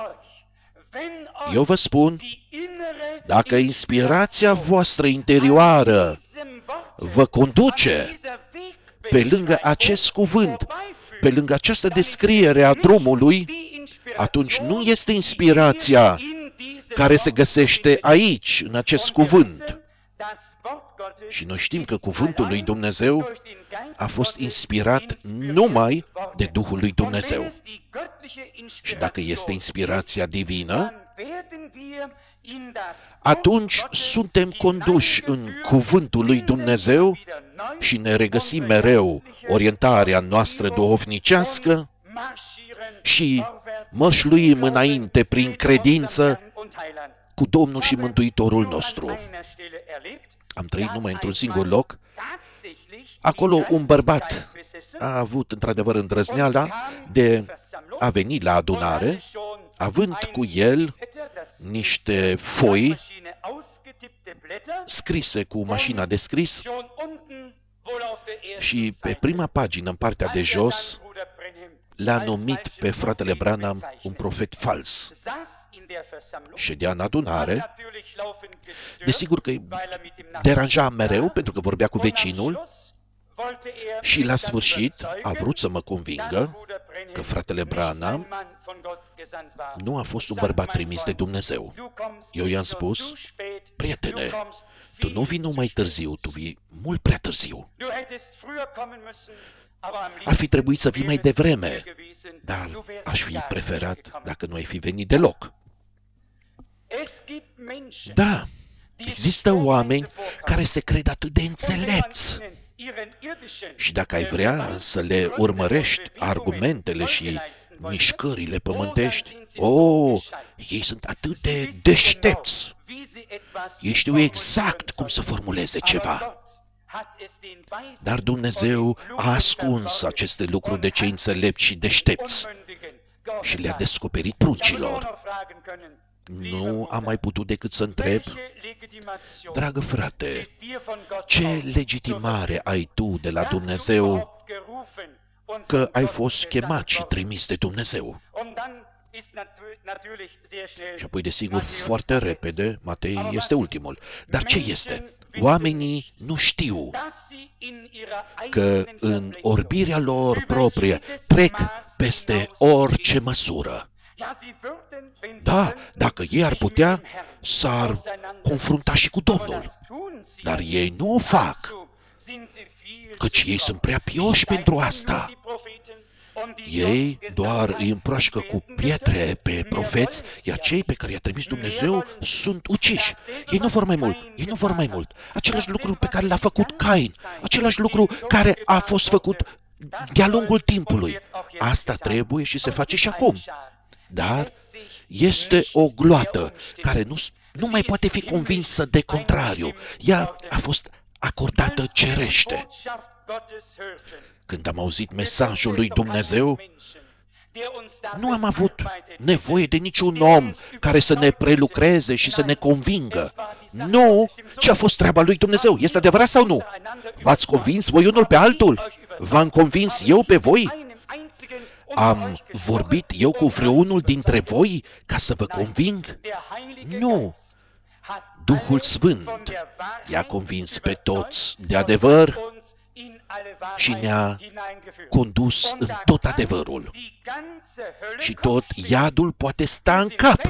S1: Eu vă spun, dacă inspirația voastră interioară vă conduce pe lângă acest cuvânt, pe lângă această descriere a drumului, atunci nu este inspirația care se găsește aici, în acest cuvânt. Și noi știm că cuvântul lui Dumnezeu a fost inspirat numai de Duhul lui Dumnezeu. Și dacă este inspirația divină, atunci suntem conduși în cuvântul lui Dumnezeu și ne regăsim mereu orientarea noastră duhovnicească și mășluim înainte prin credință cu Domnul și Mântuitorul nostru. Am trăit numai într-un singur loc. Acolo un bărbat a avut într-adevăr îndrăzneala de a veni la adunare, având cu el niște foi scrise cu mașina de scris și pe prima pagină, în partea de jos, l-a numit pe fratele Branham un profet fals. Ședea în adunare, desigur că îi deranja mereu pentru că vorbea cu vecinul și la sfârșit a vrut să mă convingă că fratele Branham nu a fost un bărbat trimis de Dumnezeu. Eu i-am spus, prietene, tu nu vii numai târziu, tu vii mult prea târziu. Ar fi trebuit să vii mai devreme, dar aș fi preferat dacă nu ai fi venit deloc. Da, există oameni care se cred atât de înțelepți. Și dacă ai vrea să le urmărești argumentele și mișcările pământești, ei sunt atât de deștepți. Ei știu exact cum să formuleze ceva. Dar Dumnezeu a ascuns aceste lucruri de cei înțelepți și deștepți și le-a descoperit pruncilor. Nu am mai putut decât să întreb, dragă frate, ce legitimare ai tu de la Dumnezeu că ai fost chemat și trimis de Dumnezeu? Și apoi, desigur, foarte repede, Matei este ultimul. Dar ce este? Oamenii nu știu că în orbirea lor proprie trec peste orice măsură. Da, dacă ei ar putea, s-ar confrunta și cu Domnul. Dar ei nu o fac, căci ei sunt prea pioși pentru asta. Ei doar îi împroașcă cu pietre pe profeți, iar cei pe care i-a trimis Dumnezeu sunt uciși. Ei nu vor mai mult, ei nu vor mai mult. Același lucru pe care l-a făcut Cain, același lucru care a fost făcut de-a lungul timpului. Asta trebuie și se face și acum. Dar este o gloată care nu mai poate fi convinsă de contrariu. Ea a fost acordată cerește. Când am auzit mesajul lui Dumnezeu, nu am avut nevoie de niciun om care să ne prelucreze și să ne convingă. Nu, ci a fost treaba lui Dumnezeu. Este adevărat sau nu? V-ați convins voi unul pe altul? V-am convins eu pe voi? Am vorbit eu cu vreunul dintre voi ca să vă conving? Nu. Duhul Sfânt i-a convins pe toți de adevăr și ne-a condus în tot adevărul. Și tot iadul poate sta în cap.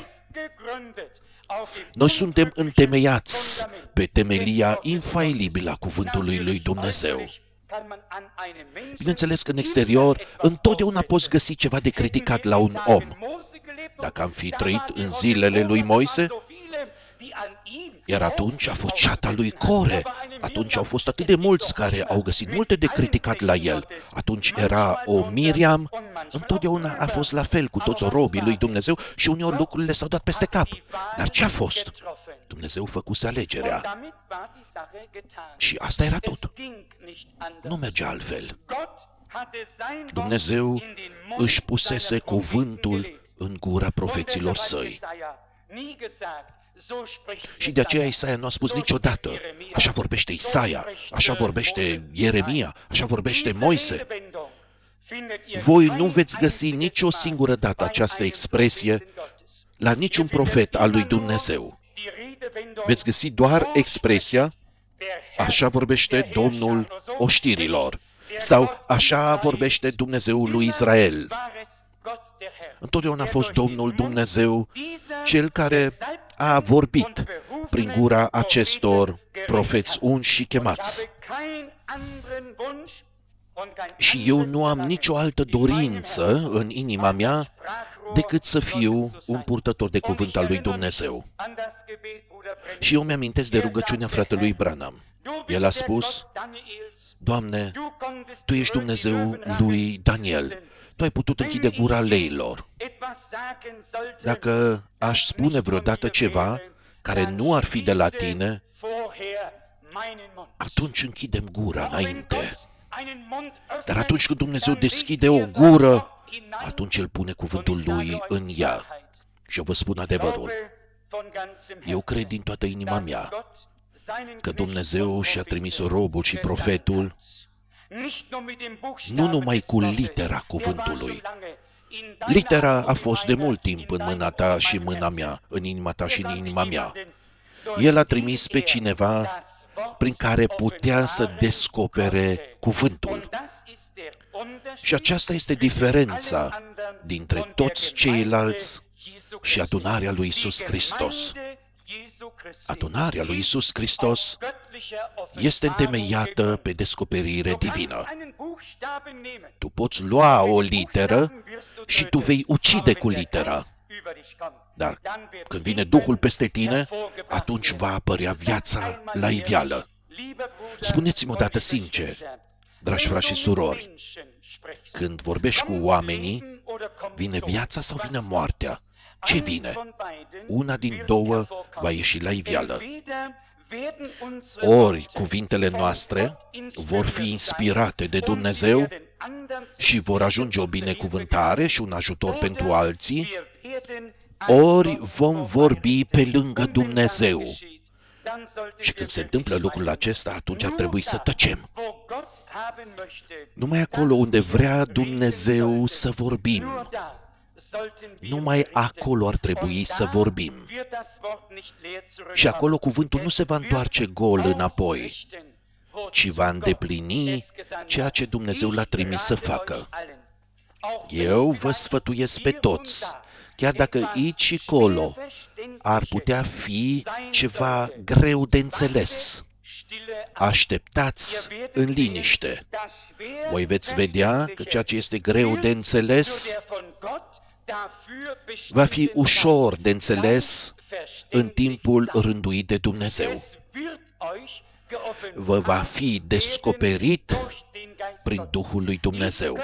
S1: Noi suntem întemeiați pe temelia infailibilă a cuvântului lui Dumnezeu. Bineînțeles că în exterior întotdeauna poți găsi ceva de criticat la un om. Dacă am fi trăit în zilele lui Moise, iar atunci a fost ceata lui Core. Atunci au fost atât de mulți care au găsit multe de criticat la el. Atunci era o Miriam. Întotdeauna a fost la fel cu toți robii lui Dumnezeu și uneori lucrurile s-au dat peste cap. Dar ce a fost? Dumnezeu făcuse alegerea. Și asta era tot. Nu mergea altfel. Dumnezeu își pusese cuvântul în gura profeților săi. Și de aceea Isaia nu a spus niciodată, așa vorbește Isaia, așa vorbește Ieremia, așa vorbește Moise. Voi nu veți găsi nicio singură dată această expresie la niciun profet al lui Dumnezeu. Veți găsi doar expresia, așa vorbește Domnul oștirilor, sau așa vorbește Dumnezeul lui Israel. Întotdeauna a fost Domnul Dumnezeu, Cel care a vorbit prin gura acestor profeți unși și chemați. Și eu nu am nicio altă dorință în inima mea decât să fiu un purtător de cuvânt al lui Dumnezeu. Și eu mi-amintesc de rugăciunea fratelui Branham. El a spus, Doamne, Tu ești Dumnezeu lui Daniel. Tu ai putut închide gura leilor. Dacă aș spune vreodată ceva care nu ar fi de la Tine, atunci închidem gura înainte. Dar atunci când Dumnezeu deschide o gură, atunci El pune cuvântul Lui în ea. Și eu vă spun adevărul. Eu cred din toată inima mea că Dumnezeu și-a trimis robul și profetul nu numai cu litera cuvântului. Litera a fost de mult timp în mâna ta și în mâna mea, în inima ta și în inima mea. El a trimis pe cineva prin care putea să descopere cuvântul. Și aceasta este diferența dintre toți ceilalți și adunarea lui Iisus Hristos. Adunarea lui Iisus Hristos este întemeiată pe descoperire divină. Tu poți lua o literă și tu vei ucide cu litera. Dar când vine Duhul peste tine, atunci va apărea viața la iveală. Spuneți-mi odată sincer, dragi frați și surori, când vorbești cu oamenii, vine viața sau vine moartea? Ce vine? Una din două va ieși la iveală. Ori cuvintele noastre vor fi inspirate de Dumnezeu și vor ajunge o binecuvântare și un ajutor pentru alții, ori vom vorbi pe lângă Dumnezeu. Și când se întâmplă lucrul acesta, atunci ar trebui să tăcem. Numai acolo unde vrea Dumnezeu să vorbim, numai acolo ar trebui să vorbim. Și acolo cuvântul nu se va întoarce gol înapoi, ci va îndeplini ceea ce Dumnezeu l-a trimis să facă. Eu vă sfătuiesc pe toți, chiar dacă aici și colo ar putea fi ceva greu de înțeles, așteptați în liniște. Voi veți vedea că ceea ce este greu de înțeles va fi ușor de înțeles în timpul rânduit de Dumnezeu. Vă va fi descoperit prin Duhul lui Dumnezeu.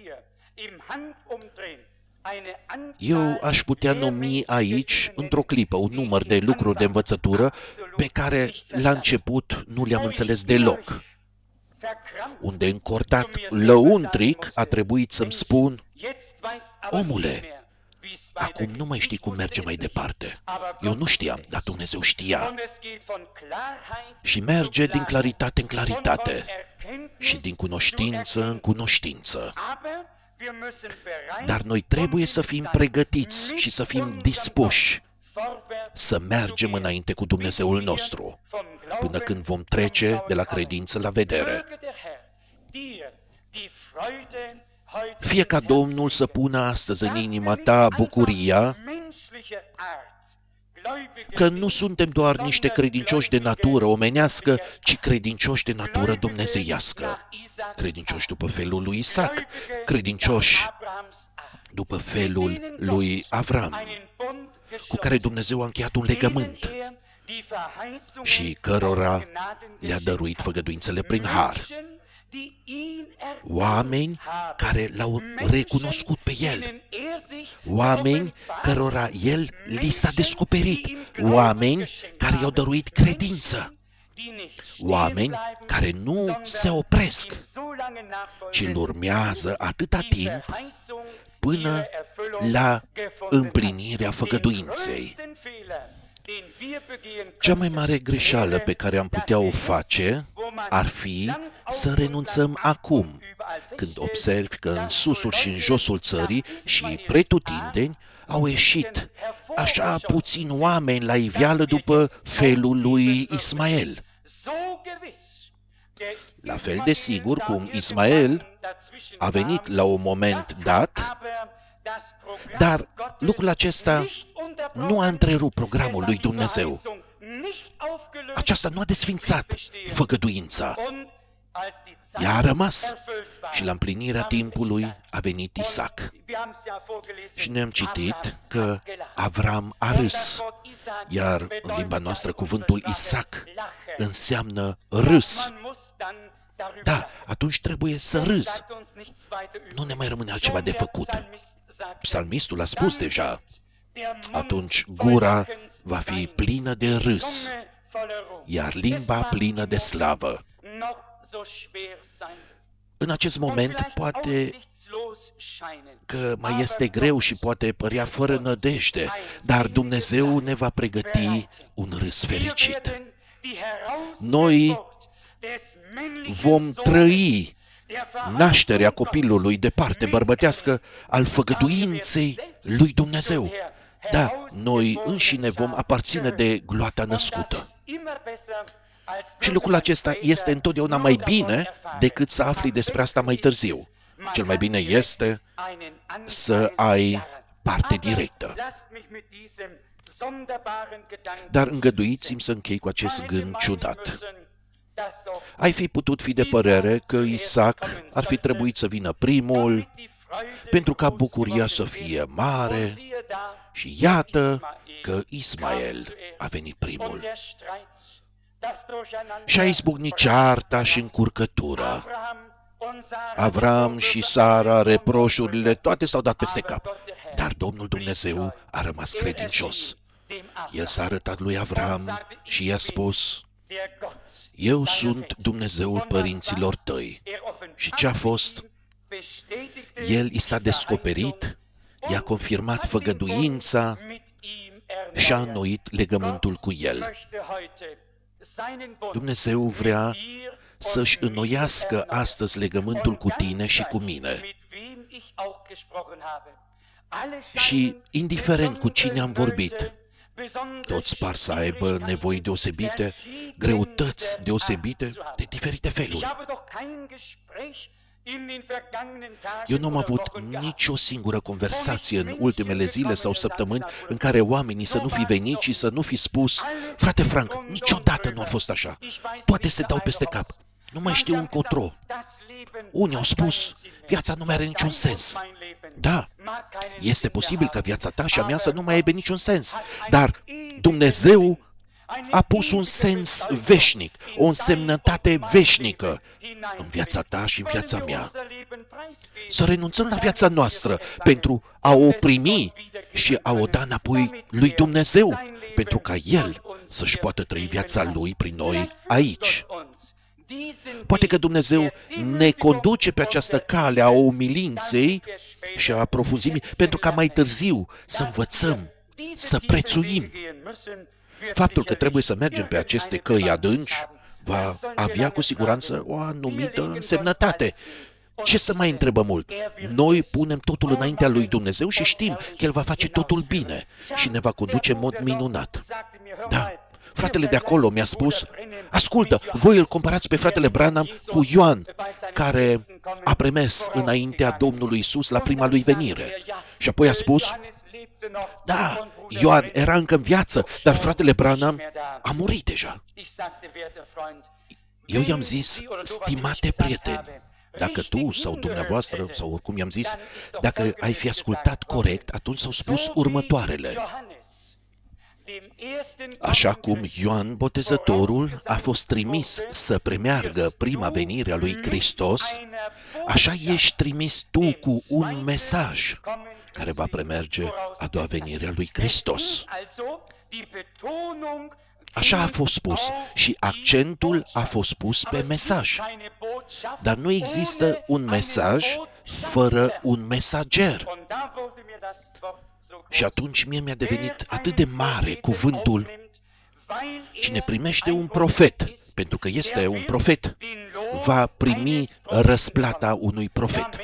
S1: Eu aș putea numi aici, într-o clipă, un număr de lucruri de învățătură pe care la început nu le-am înțeles deloc. Unde încordat lăuntric a trebuit să-mi spun: omule, acum nu mai știi cum merge mai departe. Eu nu știam, dar Dumnezeu știa. Și merge din claritate în claritate și din cunoștință în cunoștință. Dar noi trebuie să fim pregătiți și să fim dispuși să mergem înainte cu Dumnezeul nostru, până când vom trece de la credință la vedere. Fie ca Domnul să pună astăzi în inima ta bucuria că nu suntem doar niște credincioși de natură omenească, ci credincioși de natură dumnezeiască. Credincioși după felul lui Isaac, credincioși după felul lui Avram, cu care Dumnezeu a încheiat un legământ și cărora le-a dăruit făgăduințele prin har. Oameni care l-au recunoscut pe El, oameni cărora El li s-a descoperit, oameni care i-au dăruit credință, oameni care nu se opresc, ci îl urmează atâta timp până la împlinirea făgăduinței. Cea mai mare greșeală pe care am putea o face ar fi să renunțăm acum, când observi că în susul și în josul țării și pretutindeni au ieșit așa puțini oameni la iveală după felul lui Ismael. La fel de sigur cum Ismael a venit la un moment dat, dar lucrul acesta nu a întrerupt programul lui Dumnezeu. Aceasta nu a desfințat făgăduința. Ea a rămas și la împlinirea timpului a venit Isaac. Și ne-am citit că Avram a râs, iar în limba noastră cuvântul Isaac înseamnă râs. Da, atunci trebuie să râzi. Nu ne mai rămâne altceva de făcut. Psalmistul a spus deja: atunci gura va fi plină de râs, iar limba plină de slavă. În acest moment poate că mai este greu și poate părea fără nădejde, dar Dumnezeu ne va pregăti un râs fericit. Noi vom trăi nașterea copilului de parte bărbătească al făgăduinței lui Dumnezeu. Da, noi înșine vom aparține de gloata născută. Și lucrul acesta este întotdeauna mai bine decât să afli despre asta mai târziu. Cel mai bine este să ai parte directă. Dar îngăduiți-mi să închei cu acest gând ciudat. Ai fi putut fi de părere că Isaac ar fi trebuit să vină primul, pentru ca bucuria să fie mare, și iată că Ismael a venit primul. Și a izbucnit cearta și încurcătura. Avram și Sara, reproșurile, toate s-au dat peste cap. Dar Domnul Dumnezeu a rămas credincios. El s-a arătat lui Avram și i-a spus: eu sunt Dumnezeul părinților tăi. Și ce a fost? El i s-a descoperit, i-a confirmat făgăduința și a înnoit legământul cu el. Dumnezeu vrea să-și înnoiască astăzi legământul cu tine și cu mine. Și indiferent cu cine am vorbit, toți par să aibă nevoi deosebite, greutăți deosebite de diferite feluri. Eu nu am avut nicio singură conversație în ultimele zile sau săptămâni în care oamenii să nu fi venit și să nu fi spus: frate Frank, niciodată nu a fost așa. Toate se dau peste cap. Nu mai știu încotro. Unii au spus: viața nu mai are niciun sens. Da, este posibil ca viața ta și a mea să nu mai aibă niciun sens, dar Dumnezeu a pus un sens veșnic, o însemnătate veșnică în viața ta și în viața mea. Să renunțăm la viața noastră pentru a o primi și a o da înapoi lui Dumnezeu, pentru ca El să-și poată trăi viața Lui prin noi aici. Poate că Dumnezeu ne conduce pe această cale a umilinței și a profunzimii pentru ca mai târziu să învățăm, să prețuim. Faptul că trebuie să mergem pe aceste căi adânci va avea cu siguranță o anumită însemnătate. Ce să mai întrebăm mult? Noi punem totul înaintea lui Dumnezeu și știm că El va face totul bine și ne va conduce în mod minunat. Da. Fratele de acolo mi-a spus: ascultă, voi îl comparați pe fratele Branham cu Ioan, care a premers înaintea Domnului Iisus la prima lui venire. Și apoi a spus: da, Ioan era încă în viață, dar fratele Branham a murit deja. Eu i-am zis: stimate prieteni, dacă tu sau dumneavoastră, sau oricum i-am zis, dacă ai fi ascultat corect, atunci s-au spus următoarele. Așa cum Ioan Botezătorul a fost trimis să premeargă prima venire a lui Hristos, așa ești trimis tu cu un mesaj care va premerge a doua venire a lui Hristos. Așa a fost spus și accentul a fost pus pe mesaj. Dar nu există un mesaj fără un mesager. Și atunci mie mi-a devenit atât de mare cuvântul: cine primește un profet, pentru că este un profet, va primi răsplata unui profet.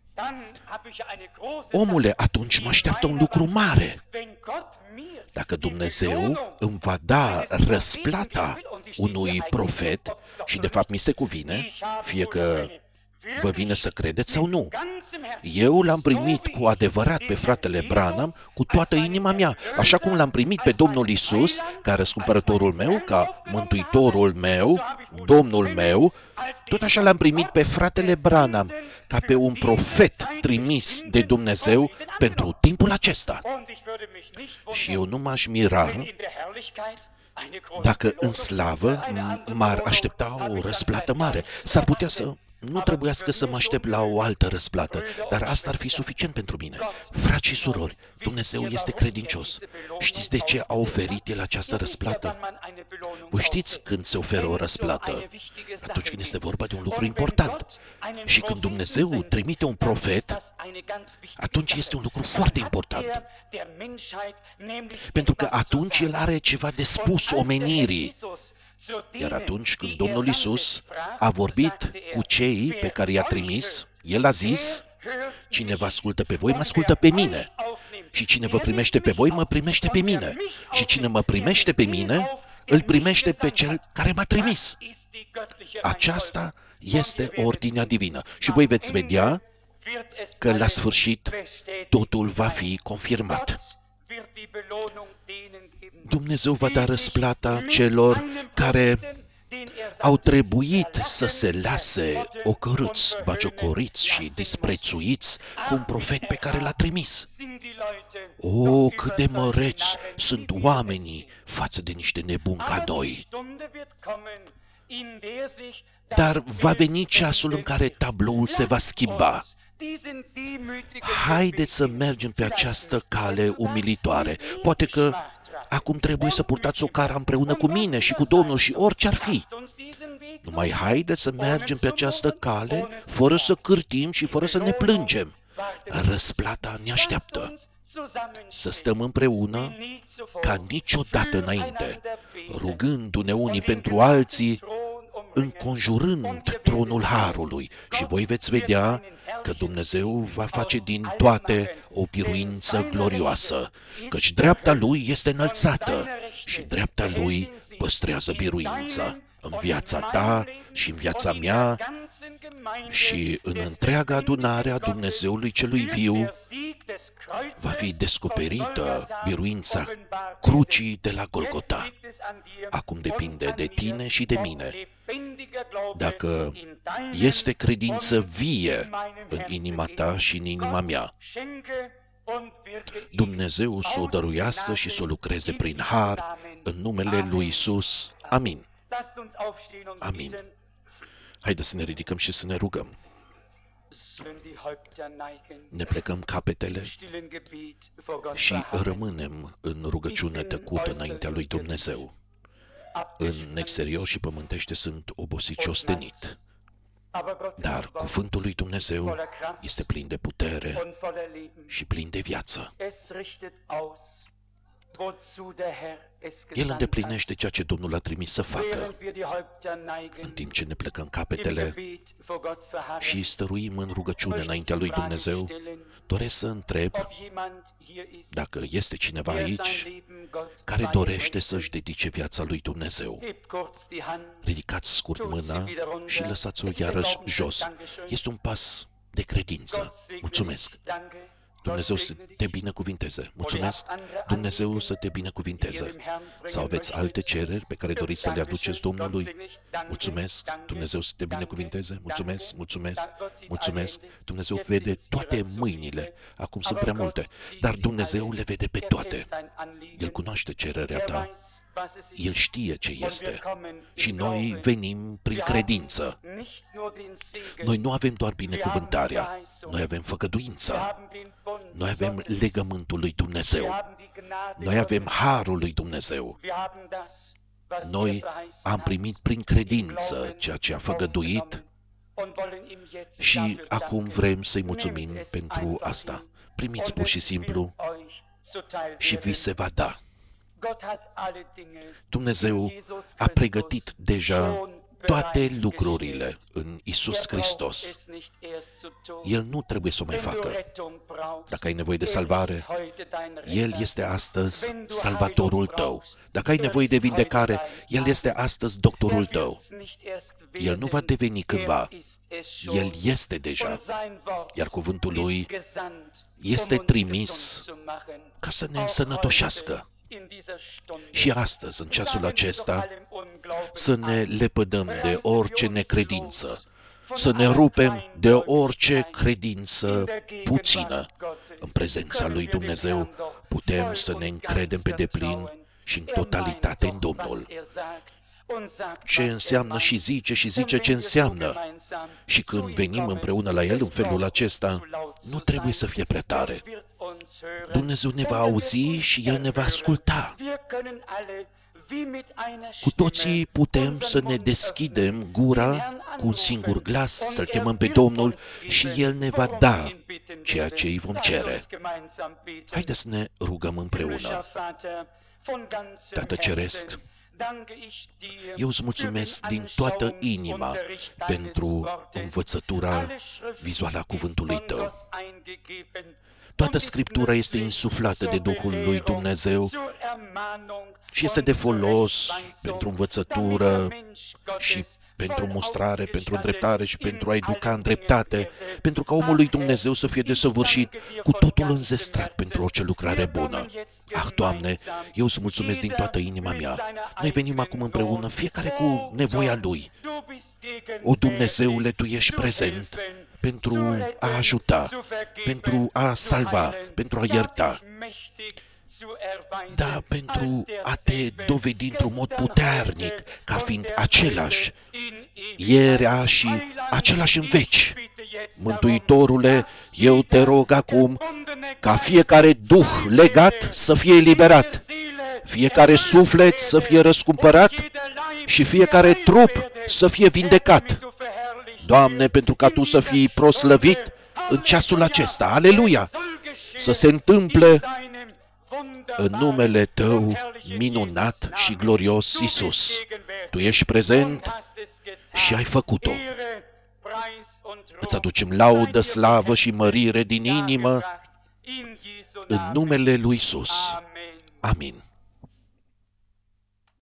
S1: Omule, atunci mă așteaptă un lucru mare. Dacă Dumnezeu îmi va da răsplata unui profet, și de fapt mi se cuvine, fie că vă vine să credeți sau nu, eu l-am primit cu adevărat pe fratele Branham cu toată inima mea, așa cum l-am primit pe Domnul Iisus ca răscumpărătorul meu, ca mântuitorul meu, Domnul meu, tot așa l-am primit pe fratele Branham ca pe un profet trimis de Dumnezeu pentru timpul acesta. Și eu nu m-aș mira dacă în slavă m-ar aștepta o răsplată mare. S-ar putea să nu trebuiască să mă aștept la o altă răsplată, dar asta ar fi suficient pentru mine. Frați și surori, Dumnezeu este credincios. Știți de ce a oferit El această răsplată? Voi știți când se oferă o răsplată? Atunci când este vorba de un lucru important. Și când Dumnezeu trimite un profet, atunci este un lucru foarte important. Pentru că atunci El are ceva de spus omenirii. Iar atunci când Domnul Iisus a vorbit cu cei pe care i-a trimis, El a zis: cine vă ascultă pe voi, mă ascultă pe mine. Și cine vă primește pe voi, mă primește pe mine. Și cine mă primește pe mine, îl primește pe Cel care m-a trimis. Aceasta este ordinea divină. Și voi veți vedea că la sfârșit totul va fi confirmat. Dumnezeu va da răsplata celor care au trebuit să se lase ocărâți, bagiocoriți și disprețuiți cu un profet pe care l-a trimis. O, cât de măreți sunt oamenii față de niște nebuni ca noi! Dar va veni ceasul în care tabloul se va schimba. Haideți să mergem pe această cale umilitoare. Poate că acum trebuie să purtați o cara împreună cu mine și cu Domnul și orice ar fi. Numai haideți să mergem pe această cale fără să cârtim și fără să ne plângem. Răsplata ne așteaptă. Să stăm împreună ca niciodată înainte, rugându-ne unii pentru alții, înconjurând tronul Harului, și voi veți vedea că Dumnezeu va face din toate o biruință glorioasă, căci dreapta Lui este înălțată și dreapta Lui păstrează biruința. în viața ta și în viața mea și în întreaga adunare a Dumnezeului celui viu va fi descoperită biruința crucii de la Golgota. Acum depinde de tine și de mine. Dacă este credință vie în inima ta și în inima mea, Dumnezeu să o dăruiască și să o lucreze prin har în numele lui Iisus. Amin. Amin. Haideți să ne ridicăm și să ne rugăm. Ne plecăm capetele și rămânem în rugăciune tăcută înaintea lui Dumnezeu. În exterior și pământește sunt obosit și ostenit. Dar cuvântul lui Dumnezeu este plin de putere și plin de viață. El îndeplinește ceea ce Domnul a trimis să facă. În timp ce ne plecăm capetele și stăruim în rugăciune înaintea lui Dumnezeu, doresc să întreb dacă este cineva aici care dorește să-și dedice viața lui Dumnezeu. Ridicați scurt mâna și lăsați-o iarăși jos. Este un pas de credință. Mulțumesc! Dumnezeu să te binecuvinteze. Mulțumesc. Dumnezeu să te binecuvinteze. Sau aveți alte cereri pe care doriți să le aduceți Domnului? Mulțumesc. Dumnezeu să te binecuvinteze. Mulțumesc, mulțumesc, mulțumesc. Dumnezeu vede toate mâinile. Acum sunt prea multe, dar Dumnezeu le vede pe toate. El cunoaște cererea ta. El știe ce este și noi venim prin credință. Noi nu avem doar binecuvântarea, noi avem făgăduința, noi avem legământul lui Dumnezeu, noi avem harul lui Dumnezeu. Noi am primit prin credință ceea ce a făgăduit și acum vrem să-i mulțumim pentru asta. Primiți pur și simplu și vi se va da. Dumnezeu a pregătit deja toate lucrurile în Iisus Hristos. El nu trebuie să o mai facă. Dacă ai nevoie de salvare, El este astăzi salvatorul tău. Dacă ai nevoie de vindecare, El este astăzi doctorul tău. El nu va deveni cândva. El este deja. Iar cuvântul Lui este trimis ca să ne însănătoșească. Și astăzi, în ceasul acesta, să ne lepădăm de orice necredință, să ne rupem de orice credință puțină. În prezența lui Dumnezeu putem să ne încredem pe deplin și în totalitate în Domnul. Ce înseamnă și zice ce înseamnă. Și când venim împreună la El în felul acesta, nu trebuie să fie prea tare. Dumnezeu ne va auzi și El ne va asculta. Cu toții putem să ne deschidem gura cu un singur glas, să-L chemăm pe Domnul și El ne va da ceea ce îi vom cere. Haideți să ne rugăm împreună. Tată Ceresc, eu îți mulțumesc din toată inima pentru învățătura vizuală a cuvântului Tău. Toată Scriptura este insuflată de Duhul lui Dumnezeu și este de folos pentru învățătură și pentru mustrare, pentru îndreptare și pentru a educa în dreptate, pentru ca omul lui Dumnezeu să fie desăvârșit cu totul înzestrat pentru orice lucrare bună. Ah, Doamne, eu îți mulțumesc din toată inima mea. Noi venim acum împreună, fiecare cu nevoia lui. O, Dumnezeule, Tu ești prezent pentru a ajuta, pentru a salva, pentru a ierta. Da, pentru a te dovedi într-un mod puternic ca fiind același ieri și același în veci. Mântuitorule, eu te rog acum ca fiecare duh legat să fie eliberat, fiecare suflet să fie răscumpărat și fiecare trup să fie vindecat. Doamne, pentru ca Tu să fii proslăvit în ceasul acesta. Aleluia! Să se întâmple în numele Tău minunat și glorios, Iisus. Tu ești prezent și ai făcut-o. Îți aducem laudă, slavă și mărire din inimă în numele lui Iisus. Amin.